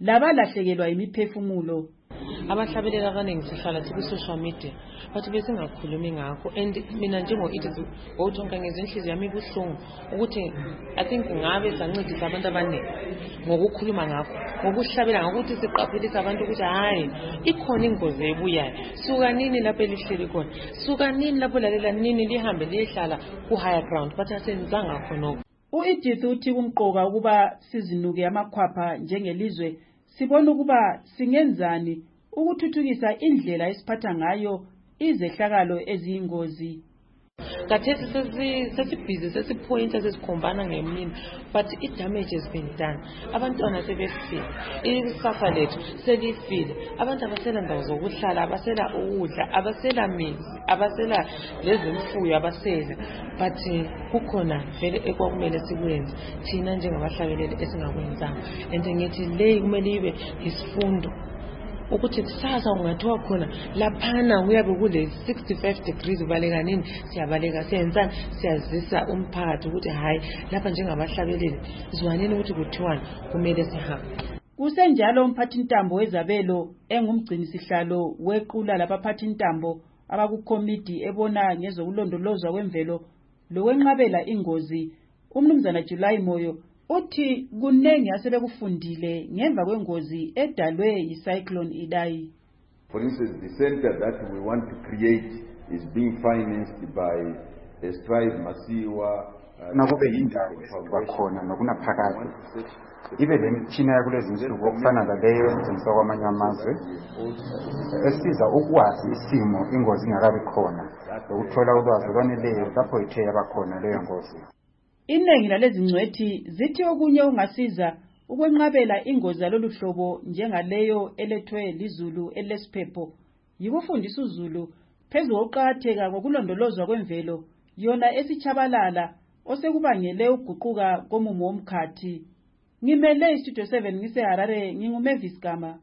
labalahlekelwa imiphefumulo. Abahlabelela abaningi sihlala siku-social media bathi besingakhulumi ngakho, and mina njengo-Edith Wautonka ngezinhliziyo yami ibuhlungu ukuthi I think ngabe sancedisa abantu abaningi ngokukhuluma ngakho, ngokuhlabela, ngokuthi siqaphelise abantu ukuthi hayi ikhona ingozi ebuyayo, suka nini lapho elihleli khona, suka nini lapho lalela nini lihambe liyehlala ku-higher ground, bathi asenzanga khonokho. U-Edith uthi kumqoka ukuba sizinuke amakhwapha njengelizwe, sibona ukuba singenzani ukuthuthukisa indlela esiphatha ngayo izehlakalo eziyingozi. Kathesi sesibhizi sesiphoyinta sesikhombana ngemini, but i-damage has been done. Abantwana sebefile, ikusasa lethu selifile, abantu abasela ndawo zokuhlala, abasela ukudla, abasela mizi, abasela lezi mfuyo abasela, but kukhona vele ekwakumele sikwenze thina njengabahlabeleli esingakwenzanga, and ngithi le kumele ibe isifundo ukuthi kusasa ungathiwa khona laphana uyabe kule sixty-five degrees ubaleka nini, siyabaleka siyenzani, siyazisa umphakathi ukuthi hayi lapha njengabahlabeleli zwanini ukuthi kuthiwani kumele sihambe. Kusenjalo umphathintambo wezabelo engumgcini sihlalo wequla labaphathintambo abakukomiti ebona ngezokulondolozwa kwemvelo lokwenqabela ingozi, umnumzana July Moyo uthi kunengi asebekufundile ngemva kwengozi edalwe yicyclone Idai. For instance, the center that we want to create is being financed by a Strive Masiwa. Nakube indawo bakhona nokunaphakade ibe lemitshina yakulezi nsuku okufana laleyo esetshenziswa kwamanye amazwe esiza ukwazi isimo ingozi ingakabi khona ukuthola ulwazi olwaneleyo lapho ithe yabakhona leyo ngozi. Iningi lalezi ngcwethi zithi okunye ungasiza ukwenqabela ingozi yalolu hlobo njengaleyo elethwe lizulu elesiphepho yikufundisa uZulu phezulu kokuqakatheka kokulondolozwa kwemvelo yona esichabalala osekubangele uguquka komumo womkhathi. Ngimele iStudio seven ngise Harare, nginguMavis Gama.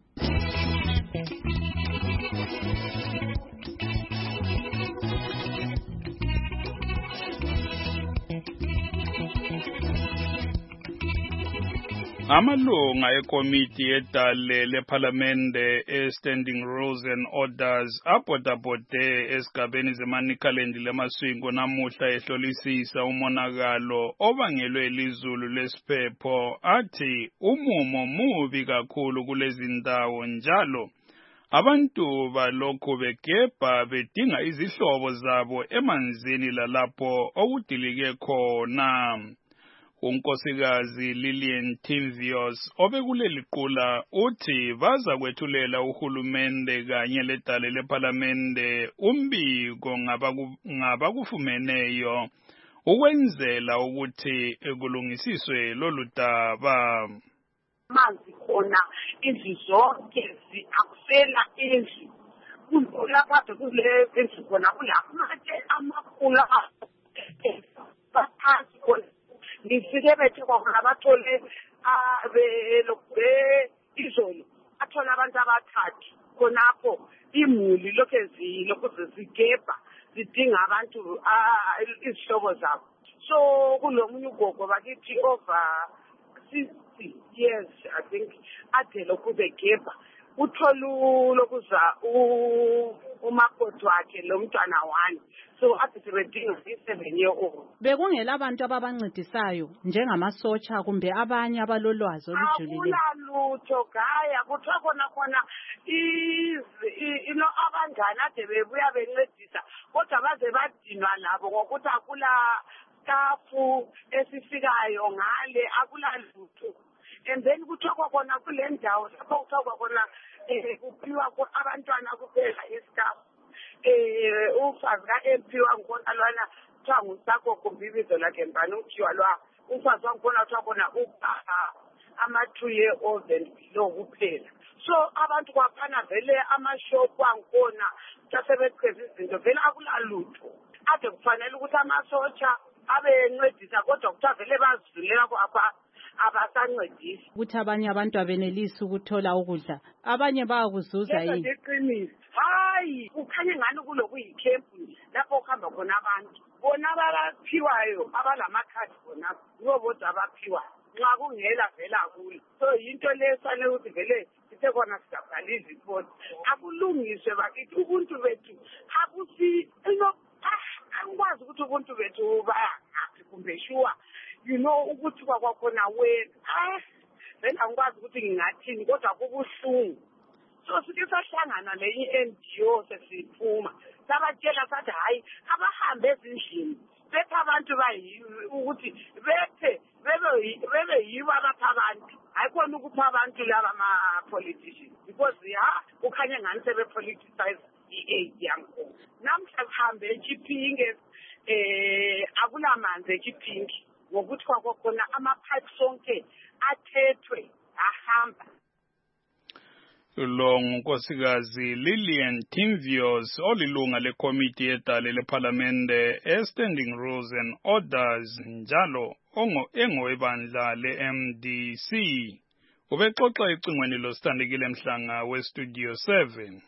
Amalunga ekomiti edale lephalamende e-Standing Rules and Orders abhodabhode esigabeni zeManicaland lemaswingo namuhla ehlolisisa umonakalo obangelwe lizulu lesiphepho athi umumo mubi kakhulu kulezi ndawo njalo abantu balokhu begebha bedinga izihlobo zabo emanzini lalapho okudilike khona. Unkosikazi Lillian Timvios obekuleli qula uthi baza kwethulela uhulumende kanye ledale lephalamende umbiko ngabakufumeneyo ukwenzela ukuthi ekulungisiswe lolu daba. Manzi khona izwi zonke akusela izwi kulapha kule izwi khona kulamathe amakhulu baphansi khona nifike bethe kwakhona bathole be izolo athola abantu abathathu khonapho imuli lokho zilo kuzigebha zidinga abantu izihlobo zabo. So kulomunye ugogo bakithi over sixty years I think ade lokhu begebha utholu lokuza umakoti wakhe lo mntwana wani, so ade sebedinga i-seven year old. Bekungela abantu ababancedisayo njengamasotsha kumbe abanye abalolwazi olujulile. Akulutho gaya kuthiwa khona khona ino abangani ade bebuya bencedisa kodwa baze badinwa labo ngokuthi akula stafu esifikayo ngale akula lutho. And then kuthiwa khona kule ndawo lapho kuthiwa khona kuphiwa abantwana kuphela istaff. Eh ufazi ka-M P wangikhona lwana kuthiwa ngusakho kumbibizo lakhe mbani ukuthiwa lwa ufazi wangikhona kuthiwa khona ama-two year old and below kuphela. So abantu kwaphana vele amashopu wangikhona kusebeqheza izinto vele akula lutho ade kufanele ukuthi amasotsha abe encedisa kodwa kuthiwa vele bazizulela kwapha abasancedisi ukuthi abanye abantu abenelisi ukuthola ukudla abanye bayakuzuza yini. Iqiniso hayi ukhanye ngani kulokuyikhempu lapho kuhamba khona abantu bona abaphiwayo abalamakhadi khona ngobodwa abaphiwayo nxa kungela vela kuyo so into lesane ukuthi vele sithe khona sigabhala izipoti akulungiswe bakithi ubuntu bethu akusi ino angikwazi ukuthi ubuntu bethu bayangaphi kumbe sure you know ukuthi kwakhona wena ah vele angikwazi ukuthi ngingathini kodwa kubuhlungu so sike sahlangana le i-N G O sesiphuma sabatshela sathi hayi abahambe ezindlini bethe abantu bayiwe ukuthi bethe bebe bebe yiwa abapha abantu hayikhona ukupha abantu laba ama-politicians because ya kukhanye ngani sebe-politicize i-aid yangu namhla sihambe eChipinge eh akulamanzi eChipinge ngokuthi kwakhona ama-pipe sonke athethwe ahamba. Lo ngunkosikazi Lillian Timvios olilunga lekomiti yedale lephalamende e-Standing Rules and Orders njalo engowebandla le-M D C. Ubexoxa ecingweni losithandekile Mhlanga we-Studio seven.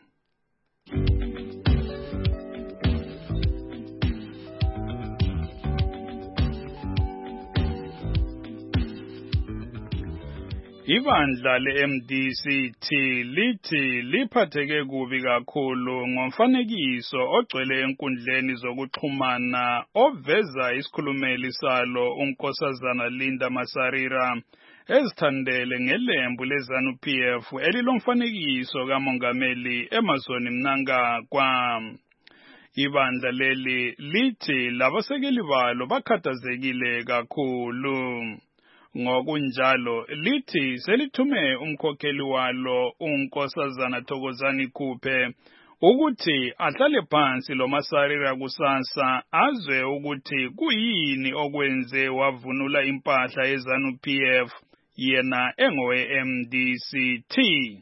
Ibandla le-M D C T lithi liphatheke kubi kakhulu ngomfanekiso ogcwele enkundleni zokuxhumana oveza isikhulumeli salo unkosazana Linda Masarira ezithandele ngelembu leZANU P F elilomfanekiso kamongameli Emmerson Mnangagwa. Ibandla leli lithi labasekeli balo bakhathazekile kakhulu. Ngokunjalo lithi selithume umkhokheli walo unkosazana Thokozani Khuphe ukuthi ahlale phansi lo Masarira kusasa azwe ukuthi kuyini okwenze wavunula impahla yeZANU P F yena engowe-M D C T.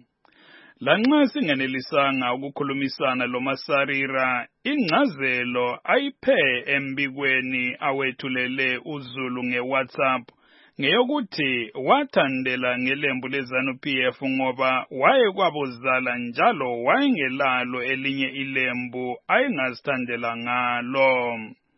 Lanxa singenelisanga ukukhulumisana lo Masarira ingcazelo ayiphe embikweni awethulele uZulu ngeWhatsApp ngeyokuthi wathandela ngelembu leZANU P F ngoba waye kwabozala njalo wayengelalo elinye ilembu ayengazithandela ngalo.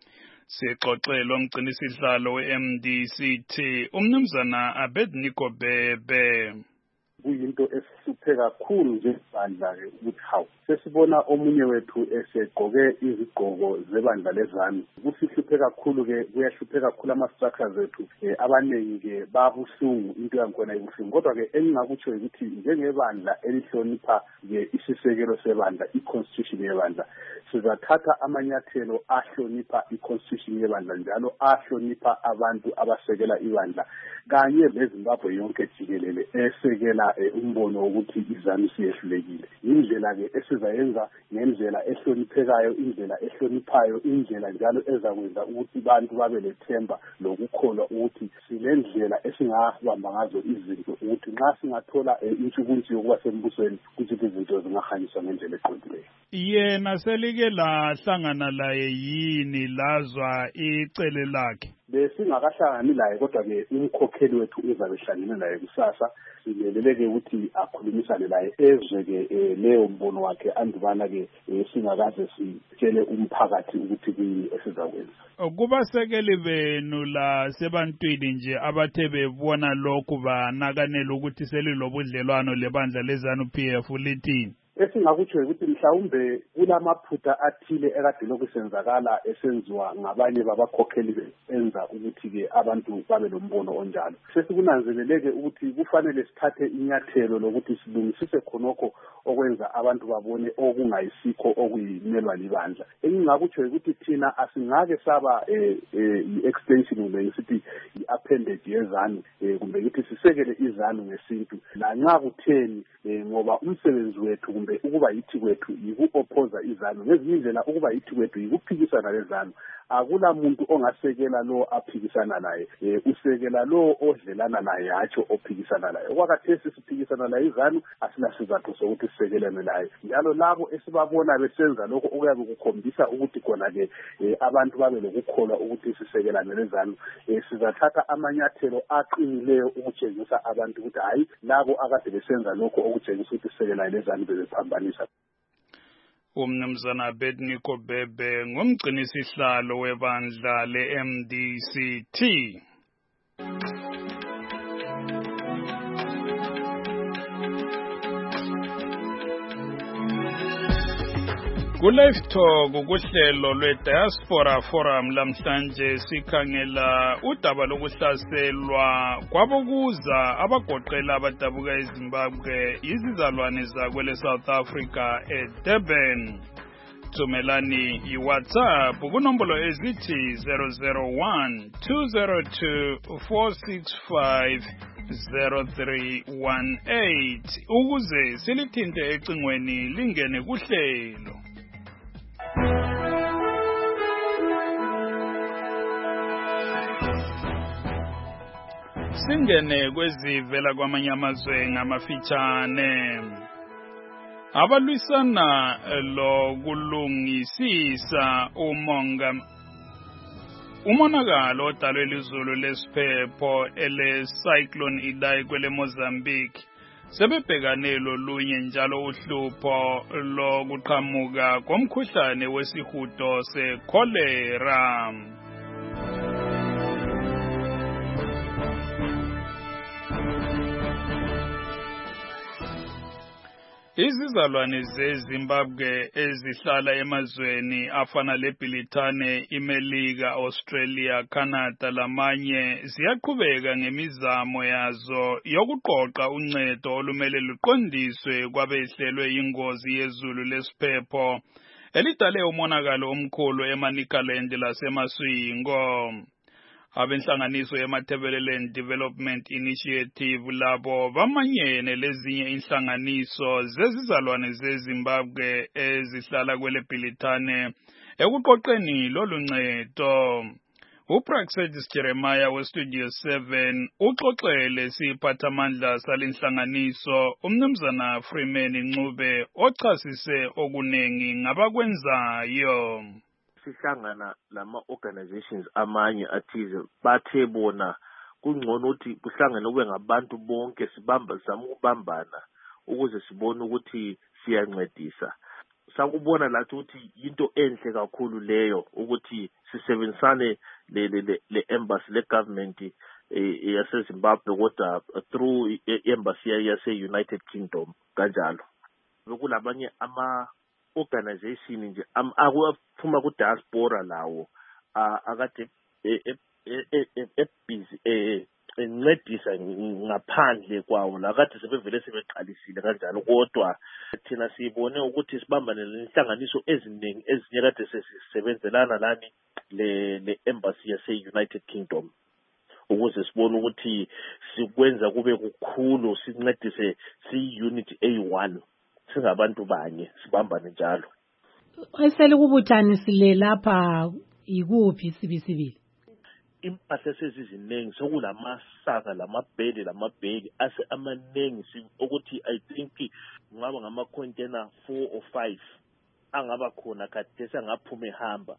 Sixoxelo umgcinisihlalo we-M D C T umnumzana Abednego Bebe. Kuyinto esihlupheke kakhulu njengebandla-ke ukuthi hawu sesibona omunye wethu esegqoke izigqoko zebandla leZANU. Kusihluphe kakhulu-ke kuyahlupheka kakhulu ama-structures ethu abaningi-ke babuhlungu into yangikhona ibuhlungu kodwa-ke engingakutsho ukuthi njengebandla elihlonipha-ke isisekelo sebandla i-constitution yebandla sizathatha amanyathelo ahlonipha i-constitution yebandla njalo ahlonipha abantu abasekela ibandla kanye neZimbabwe yonke jikelele esekela umbono wokuthi iZANU siyehlulekile. Indlela-ke esizayenza ngendlela ehloniphekayo, indlela ehloniphayo, indlela njalo ezakwenza ukuthi abantu babe lethemba lokukholwa ukuthi silendlela esingahamba ngazo izinto ukuthi nxa singathola intshukuntshu yokuba sembusweni ukuthi izinto zingahanyiswa ngendlela eqondileyo. Yena selike lahlangana laye yini lazwa icele lakhe? Besingakahlangani laye kodwa-ke umkhokheli wethu uzabe hlangene laye kusasa silelele-ke ukuthi akhulumisane laye ezwe-ke leyo mbono wakhe andubana-ke singakaze sitshele umphakathi ukuthi kuyini esizakwenza. Kubasekeli benu la sebantwini nje abathe bebona lokhu banakanela ukuthi selilobudlelwano lebandla leZANU P F lithini? Esingakutsho ukuthi mhlawumbe kulamaphutha athile ekade lokusenzakala esenziwa ngabanye babakhokheli enza ukuthi-ke abantu babe lombono onjalo. Sesikunanzeleleke ukuthi kufanele sithathe inyathelo lokuthi silungisise khonokho okwenza abantu babone okungayisikho okuyimelwa libandla. Engingakutsho ukuthi thina asingake saba i-extension kumbe ngisithi i-appendage yeZANU kumbe ngithi sisekele iZANU ngesintu lanxa kutheni ngoba umsebenzi wethu kumbe ukuba yithi kwethu yiku-opposa iZANU ngezinye indlela ukuba yithi kwethu yikuphikisana leZANU. Akula muntu ongasekela lo aphikisana naye usekela lo odlelana naye hatsho ophikisana naye. Okwakhathesi siphikisana naye iZANU asinasizathu sokuthi sisekelane naye njalo labo esibabona besenza lokho okuyabe kukhombisa ukuthi khona-ke abantu babe lokukholwa ukuthi sisekelane leZANU sizathatha amanyathelo aqinileyo ukutshengisa abantu ukuthi hayi labo akade besenza lokho okutshengisa ukuthi sisekelane leZANU bebephambanisa. Umnumzana Abednego Bebe ngumgcinisihlalo webandla le-M D C T. Ku-Live Talk ukuhlelo lwe-Diaspora Forum lamhlanje sikhangela udaba lokuhlaselwa kwabokuza abagoqela abadabuka eZimbabwe izizalwane zakwele South Africa eDurban. Thumelani yiWhatsApp kunombolo ezithi zero zero one two zero two four six five zero three one eight ukuze silithinte ecingweni lingene kuhlelo. Singene kwezivela kwamanye amazwe ngamafitshane. Abalwisana lokulungisisa umonga umonakalo odalwe lizulu lesiphepho ele cyclone Idai kwele Mozambique sebebhekane lolunye njalo uhlupho lokuqhamuka komkhuhlane wesihudo se-cholera. Izizalwane zeZimbabwe ezihlala emazweni afana leBrithani, iMelika, Australia, Canada lamanye ziyaqhubeka ngemizamo yazo yokuqoqa uncedo olumele luqondiswe kwabehlelwe ingozi yezulu lesiphepho elidale umonakalo omkhulu eManicaland laseMaswingo. Abenhlanganiso yeMatabeleland Development Initiative labo bamanyene lezinye inhlanganiso zezizalwane zeZimbabwe ezihlala kwele Bhilithane ekuqoqeni loluncedo. uPraxedis Jeremiah weStudio seven uxoxele siphathamandla salenhlanganiso umnumzana Freeman Ncube ochasise okunengi ngabakwenzayo. Sihlangana lama organizations amanye athize bathe bona kungcono ukuthi kuhlangane kube ngabantu bonke sibamba zama ukubambana ukuze sibone ukuthi siyancedisa. Sakubona lathi ukuthi into enhle kakhulu leyo ukuthi sisebenzisane le le le embassy le government yase Zimbabwe kodwa through embassy yase United Kingdom kanjalo. Bekulabanye ama organization nje akuphuma ku diaspora lawo akade ebusy encedisa ngaphandle kwawo la kade sebevele sebeqalisile kanjalo kodwa thina sibone ukuthi sibambane lenhlanganiso eziningi ezinye kade sesisebenzelana lani le le embassy yase United Kingdom ukuze sibone ukuthi sikwenza kube kukhulu sincedise si unit A one singabantu banye sibambane njalo. Esele kubuthani sile lapha ikuphi sibisibili? Impahla seziziningi sokulamasaka lamabhedi lamabhedi ase amaningi ukuthi I think ngaba ngama container four or five angaba khona kade sangaphuma ehamba.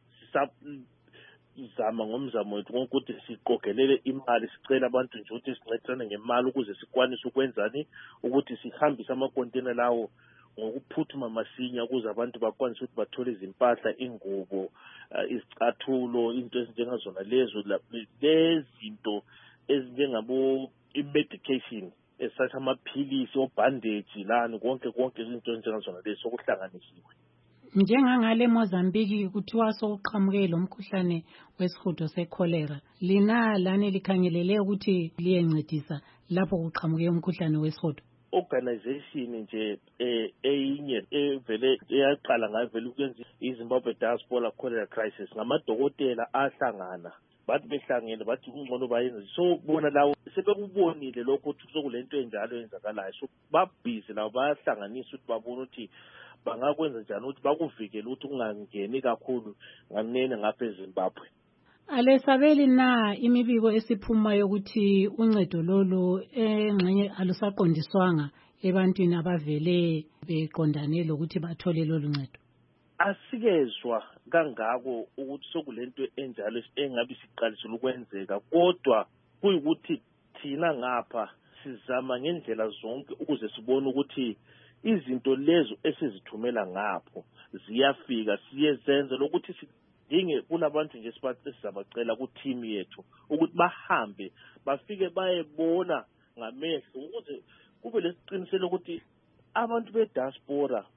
Zama ngomzamo wethu ukuthi siqogelele imali sicela abantu nje ukuthi sincedisane ngemali ukuze sikwanise ukwenzani ukuthi sihambise ama container lawo ngokuphuthuma masinya ukuze abantu bakwanise ukuthi bathole izimpahla ingubo izicathulo into ezinjengazona lezo lezinto ezinjengabo i-medication esathi amaphilisi obandage lani konke konke izinto ezinjengazona lezo sokuhlanganisiwe. Njengangale Mozambique kuthiwa sokuqhamuke lo mkhuhlane wesihudo se-cholera lina lani likhangelele ukuthi liyencedisa lapho kuqhamuke umkhuhlane wesihudo. Organization nje eyinye evele eyaqala ngavele ukwenza iZimbabwe Diaspora Cholera Crisis ngamadokotela ahlangana bathi behlangene bathi kungcono bayenze so bona lawo sebekubonile lokho ukuthi sokulento enjalo yenzakalayo so babhizi lawo bayahlanganisa ukuthi babone ukuthi bangakwenza njani ukuthi bakuvikele ukuthi ungangeni kakhulu nganene ngapha eZimbabwe. Alesabeli na imibiko esiphumayo ukuthi uncedo lolu engxenye alusaqondiswanga ebantwini abavele beqondane lokuthi bathole lolu ncedo? Asikezwa kangako ukuthi sokulento enjalo engabe siqalisile ukwenzeka kodwa kuyikuthi thina ngapha sizama ngendlela zonke ukuze sibone ukuthi izinto lezo esizithumela ngapho ziyafika siyezenza lokuthi dinge kulabantu nje sibacela ku team yethu ukuthi bahambe bafike bayebona ngamehlo ukuze kube lesiqiniselo ukuthi abantu be diaspora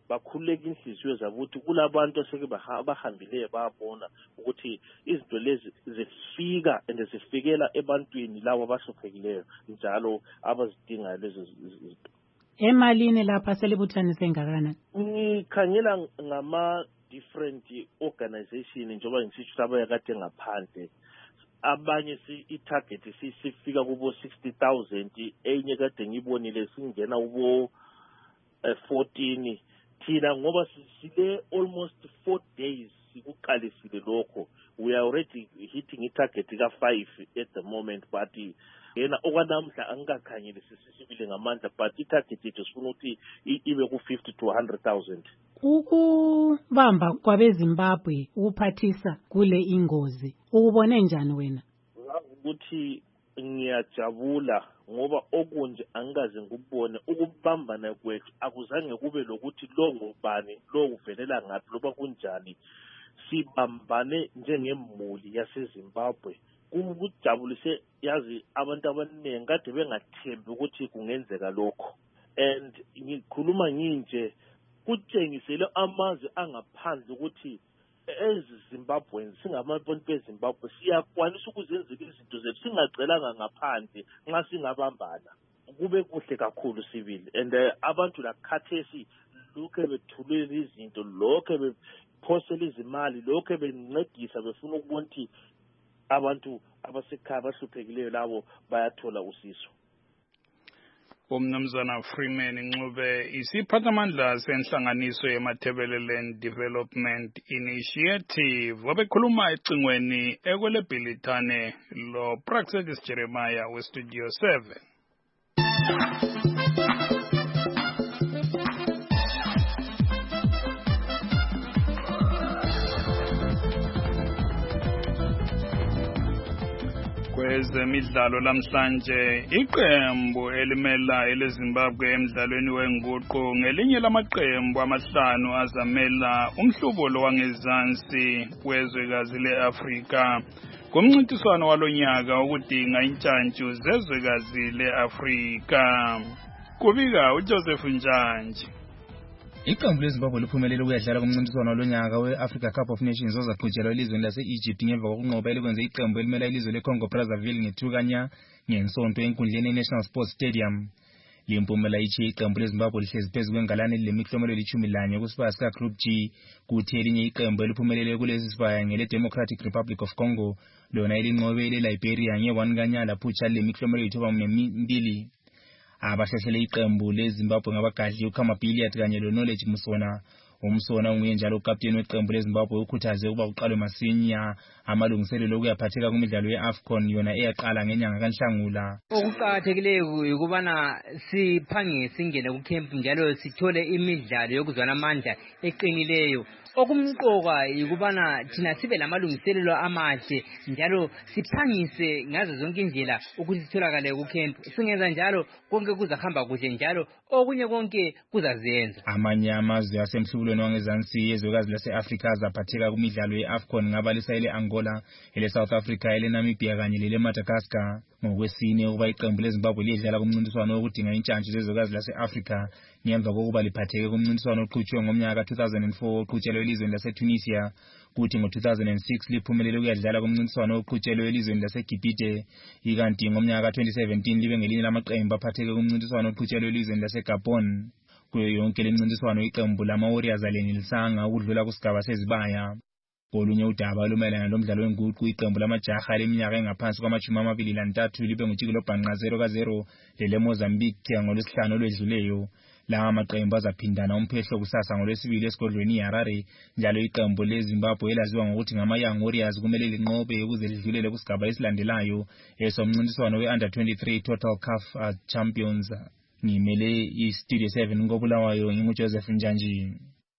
bakhululeka inhliziyo zabo ukuthi kulabantu aseke bahambileyo bayabona ukuthi izinto lezi zifika and zifikela ebantwini labo abahluphekile njalo abazidingayo lezo zinto. Emalini lapha selibuthanise ngakanani? Ngikhangela ngama different organization njengoba ngisho abayakade ngaphandle. Abanye si i-target sifika kubo sixty thousand, enye kade ngibonile singena kubo fourteen. Thina ngoba sile almost four days sikuqalisile lokho, we are already hitting i-target ka five at the moment, but yena okwanamhla angikakhanyile sisibile ngamandla, but i-target yethu sifuna ukuthi ibe ku fifty to one hundred thousand. Ukubamba kwabeZimbabwe ukuphathisa kule ingozi ukubone njani wena? Ukuthi ngiyajabula ngoba okunje angikaze ngubone ukubambana kwethu, akuzange kube lokuthi lo ngubani lo uvelela ngaphi loba kunjani. Sibambane njengemuli yaseZimbabwe. Kujabulise yazi abantu abaningi kade bengathembi ukuthi kungenzeka lokho, and ngikhuluma nginje kutshengisele amazwe angaphandle ukuthi eziZimbabwe singamabantu beZimbabwe siyakwanisa ukuzenzela izinto zethu singacelanga ngaphandle nxa singabambana. Kube kuhle kakhulu sibili, and abantu la khathesi lokho bethulela izinto, lokho bephosela izimali, lokho bencedisa befuna ukubona ukuthi abantu abasekhaya abahluphekile labo bayathola usizo. Umnumzana Freeman Ncube isiphathamandla senhlanganiso yeMathebeleland Development Initiative wabekhuluma ecingweni ekwelebhilithane lo Praxedis Jeremiah we Studio seven. Kwezemidlalo lamhlanje iqembu elimela eleZimbabwe emidlalweni wenguqu ngelinye lamaqembu amahlanu azamela umhlubulo wangezansi wezwekazi leAfrika kumncintiswano walonyaka ukudinga intshantshu zezwekazi leAfrika. Kubika uJoseph Njanji. Iqembu leZimbabwe liphumelele ukuyadlala kumncintiswano lonyaka we-Africa Cup of Nations ozaqhutshelwa elizweni lase-Egypt ngemva kokunqoba elikwenze iqembu elimela ilizwe leCongo Brazzaville ngethukanya ngensonto enkundleni ye-National Sports Stadium. Limpumela ichiye iqembu leZimbabwe lihlezi phezu kwengalane lemiklomelo elithumi lanye kusibaya sika Group G, kuthi elinye iqembu eliphumelele kulesi sibaya ngele-Democratic Republic of Congo lona elinqobe ile-Liberia nge-one kanyala phutsha lemiklomelo elithoba mbili. Abahlahlele iqembu leZimbabwe ngabagadli uKhamapiliat kanye loKnowledge Musona. Umsona unguye njalo ukapteni weqembu leZimbabwe ukhuthaze ukuba kuqalwe masinya amalungiselelo okuyaphatheka kumidlalo ye-AFCON yona eyaqala ngenyanga kaNhlangula. Okuqakathekileyo ukubana siphange singene kucamp njalo sithole imidlalo yokuzwana amandla eqinileyo. Okumqoka yikubana thina sibe lamalungiselelo amahle njalo siphangise ngazo zonke indlela ukuthi sitholakale kucamp. Singenza njalo konke kuzahamba kuhle njalo okunye konke kuzazenza. Amanye amazwe asemhlubulweni wangezansi yezwekazi lase-Afrika azaphatheka kumidlalo ye-AFCON ngabalisa ele-Angola, ele-South Africa, ele-Namibia kanye lele-Madagascar. Ngokwesine ukuba iqembu leZimbabwe lidlala kumncintiswano wokudinga intshantshi zezwekazi lase-Afrika ngemva kokuba liphatheke kumncintiswano oqhutshwe ngomnyaka two thousand four oqhutshelwe elizweni lase-Tunisia, kuthi ngo two thousand six liphumelele ukuyadlala kumncintiswano oqhutshelwe elizweni lase-Gibhite, ikanti ngomnyaka twenty seventeen libe ngelinye lamaqembu aphatheke kumncintiswano oqhutshelwe elizweni lase-Gabon. Kuyo yonke lemncintiswano iqembu lama-Warriors alenilisanga ukudlula kusigaba sezibaya. Kolunye udaba olumayelana lomdlalo wenguqu iqembu lamajaha leminyaka engaphansi kwamashumi amabili lantathu libe ngujikelo bhanqa zero ka zero lele-Mozambique ngolwesihlanu olwedluleyo. Lawa maqembu azaphindana umphehlo kusasa ngolwesibili esigodlweni iHarare, njalo iqembu leZimbabwe elaziwa ngokuthi ngama-Young Warriors kumele linqobe ukuze lidlulele kusigaba esilandelayo esomncintiswano we-Under twenty-three Total C A F uh, Champions. Ngimele iStudio seven ngobulawayo nginguJoseph Njanji.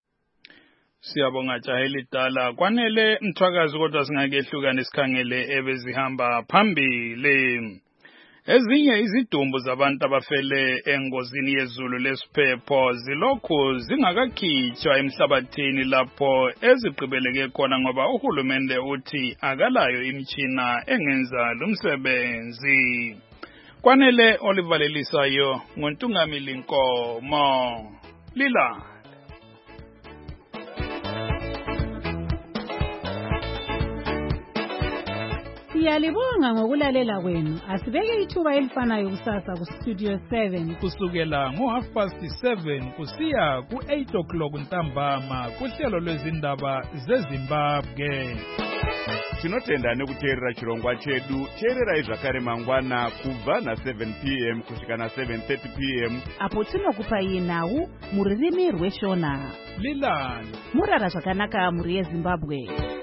Siyabonga jaheli dala kwanele mthwakazi kodwa singakehlukana isikhangele ebezihamba phambili. Ezinye izidumbu zabantu abafele engozini yezulu lesiphepho zilokhu zingakakhitshwa emhlabathini lapho ezigqibeleke khona ngoba uhulumende uthi akalayo imitshina engenza lumsebenzi. Kwanele olivalelisayo ngontungamili Nkomo. Lila Siyalibonga ngokulalela kwenu. Asibeke ithuba elifanayo kusasa ku Studio seven kusukela ngo half past seven kusiya ku eight o'clock ntambama kuhlelo lwezindaba zeZimbabwe. Tinotenda nekuteerera chirongwa chedu. Teererai zvakare mangwana kubva na seven p m kusvika na seven thirty p m apo tinokupai nhau mururimi rweshona. Lilani murara zvakanaka muri yeZimbabwe.